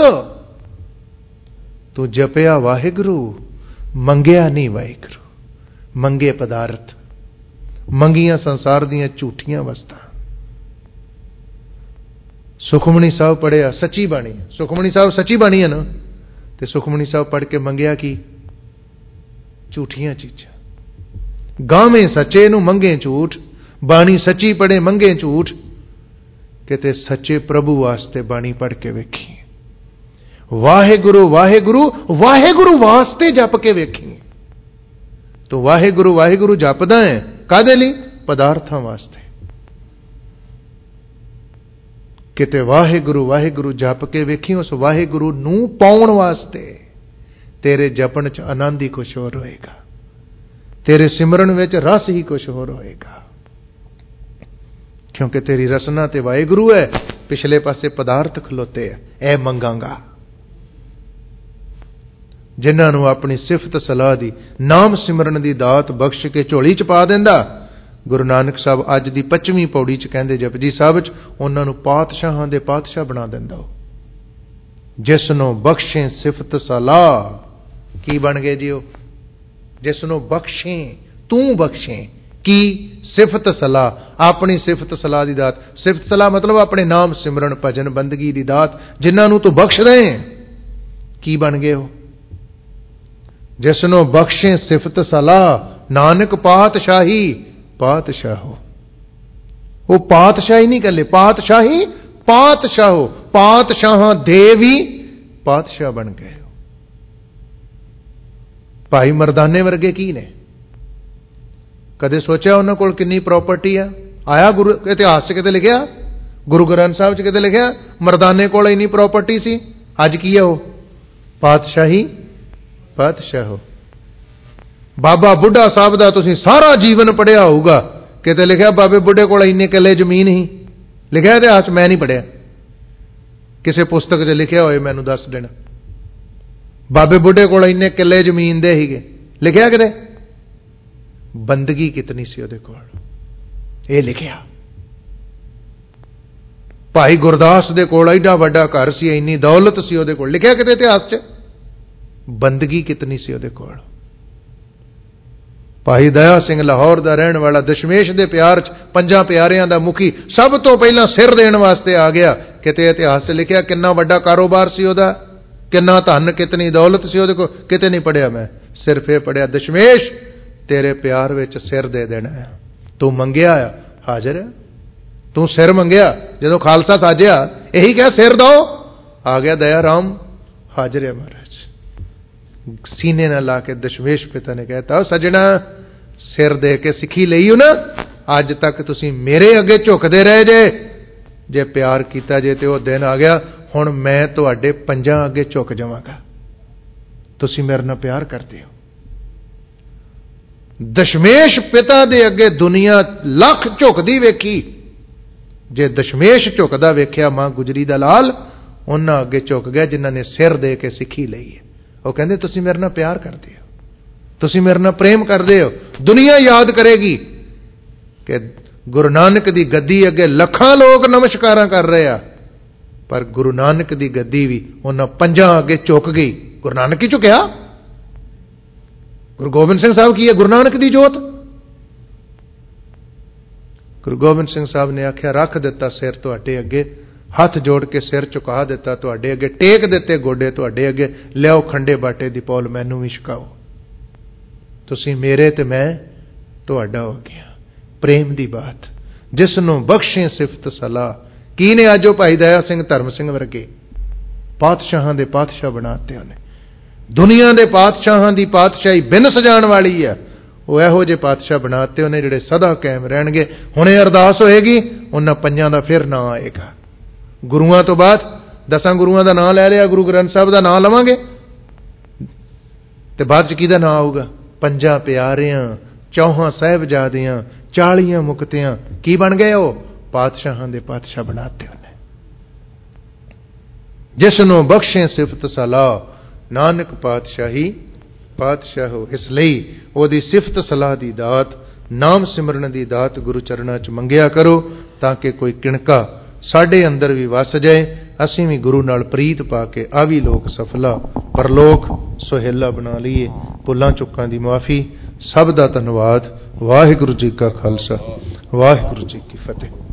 तू जपया वाहिगुरु, मंगया नहीं वाहिगुरु, मंगे पदार्थ, मंगियां संसार दियां झूठियां वस्तां। सुखमणी साहब पढ़िया सच्ची बाणी, सुखमणी साहब सच्ची बाणी है ना, ते सुखमणी साहब पढ़ के मंगया की? झूठियां चीजां। गावें सच्चे नूं मंगे झूठ, बाणी सच्ची पढ़े मंगे झूठ। किते सच्चे प्रभु वास्ते बाणी पढ़ के वेखी, वाहिगुरु वाहिगुरु वाहिगुरु वास्ते जप के वेखी। तो वाहिगुरु वाहिगुरु जपदा है कादे लई? पदार्थां वास्ते। किते वाहिगुरु वाहिगुरु जप के वेखी उस वाहिगुरु नूं पाउण वास्ते। तेरे जपण च आनंद ही कुछ होर होएगा, तेरे सिमरन विच रस ही कुछ होर होएगा, क्योंकि तेरी रसना ते वाहिगुरु है, पिछले पासे पदार्थ खलोते है। ऐ मंगांगा जिन्हां नूं अपनी सिफत सलाह दी, नाम सिमरन दी दात बख्श के झोली च पा देंदा। गुरु नानक साहब अज दी 25वीं पौड़ी च कहंदे जपजी साहब च, उन्हां नूं पातशाहां दे पातशाह बना देंदा। जिसनों बख्शे सिफत सलाह, की बन गए जी? जिसनों बख्शे, तू बख्शे की? सिफत सलाह, अपनी सिफत सलाह दी दात। सिफत सलाह मतलब अपने नाम सिमरन भजन बंदगी दी दात, जिन्हां नूं तू बख्श रहे हैं। की बन गए हो? जिसनों बख्शे सिफत सलाह, नानक पातशाही पातशाह हो। वो पातशाही नहीं कहले, पातशाही पातशाह हो। पातशाह देवी पातशाह बन गए हो। भाई मरदाने वर्गे की ने? कदे सोचा उन्होंने कोल कितनी प्रॉपर्टी है? आया गुरु इतिहास च किते लिखिया? गुरु ग्रंथ साहब च किते लिखिया मरदाने कोल इन्नी प्रॉपर्टी सी? अज की है वो? पातशाही पातशाह हो। बाबा बुढ़ा साहब दा तुसीं सारा जीवन पढ़िया होगा, किते लिखिया बाबे बुढ़े कोल इन्ने किले जमीन ही? लिखिया इतिहास? मैं नहीं पढ़िया, किसी पुस्तक च लिखिया होए मैनूं दस देना। बाबे बुढ़े कोल इन्ने किले जमीन दे हीगे, लिखिया किते? बंदगी कितनी सी उहदे कोल, ये लिखिया। भाई गुरदास दे कोल एडा वड्डा घर सी, इन्नी दौलत सी उहदे कोल, लिखिया किते इतिहास च? बंदगी कितनी सी उहदे कोल। भाई दया सिंह लाहौर दा रहने वाला, दशमेश दे प्यार च पंजां प्यारियां दा मुखी, सब तो पहला सिर देण वास्ते आ गया। किते इतिहास च लिखिया कितना वड्डा कारोबार सी उहदा, कितना धन कितनी दौलत सी उहदे कोल? किते नहीं पढ़िया मैं, सिर्फ ये पढ़िया दशमेश तेरे प्यार विच सिर दे देना है, तू मंगिया हाजिर है। तू सिर मंगिया जो खालसा साजिया, यही क्या सिर दो, आ गया दया राम हाजिर है महाराज। सीने ना ला के दशमेश पिता ने कहता, सजना सिर दे के सिखी लई हो ना, अज तक तुसी मेरे अगे झुकदे रहे जे प्यार किया जे तो दिन आ गया हुण मैं तुहाडे पंजां अगे झुक जावांगा, तुसी मेरे नाल प्यार करदे हो। दशमेश पिता दे अगे दुनिया लख झुकदी वेखी, जे दशमेश झुकदा वेख्या मां गुजरी दा लाल, उन्हां अगे झुक गया जिन्हां ने सिर दे के सिखी लई है। वो कहंदे तुसी मेरे नाल प्यार करदे हो, तुसी मेरे नाल प्रेम करदे हो। दुनिया याद करेगी कि गुरु नानक दी गद्दी अगे लखां लोग नमस्कारां कर रहे आ, पर गुरु नानक दी गद्दी भी उन्हां पंजां अगे झुक गई। गुरु नानक ही झुकिया, गुरु गोबिंद सिंह साहब की है गुरु नानक दी जोत। गुरु गोबिंद सिंह साहब ने आख्या रख दिता सिर तुहाडे अगे, हथ जोड़ के सिर झुका दिता तुहाडे अगे, टेक दिते गोडे तुहाडे अगे, लियाओ खंडे बाटे दी पौल मैनू भी छकाओ, तुसी मेरे ते मैं तुहाडा हो गया। प्रेम दी बात जिसनों बख्शे सिफत सलाह, की ने अज भाई दया सिंह धर्म सिंह वर्गे पातशाहां दे पातशाह बनाते उन्हें। दुनिया दे पातशाहां दी पातशाही बिन सजाण वाली है, वो इहो जे पातशाह बनाते उन्हें जिहड़े सदा कायम रहणगे। हुणे अरदास होएगी उन्हां पंजां दा फिर नां आएगा। गुरुआं तो बाद 10 गुरुआं दा नां लै लिया, गुरु ग्रंथ साहब दा नां लवांगे ते बाद च किहदा नां आऊगा? पंजां प्यारियां, 14 साहिबजादियां, 40 मुक्तियां, की बन गए हो? पातशाहां दे पातशाह बनाते उन्हें। जिसनों बख्शे सिफत सलाह, नानक पातशाही पातशाह हो। इसलिए ओदी सिफत सलाह दी दात, नाम सिमरन दी दात गुरु चरणां च मंगिया करो, ताकि कोई किणका साडे अंदर भी वस जाए, असीं भी गुरु नाल प्रीत पा के आ भी लोक सफला परलोक सुहेला बना लीए। भुलां चुकां दी माफ़ी। सब दा धन्नवाद। वाहिगुरू जी का खालसा, वाहिगुरू जी की फतेह।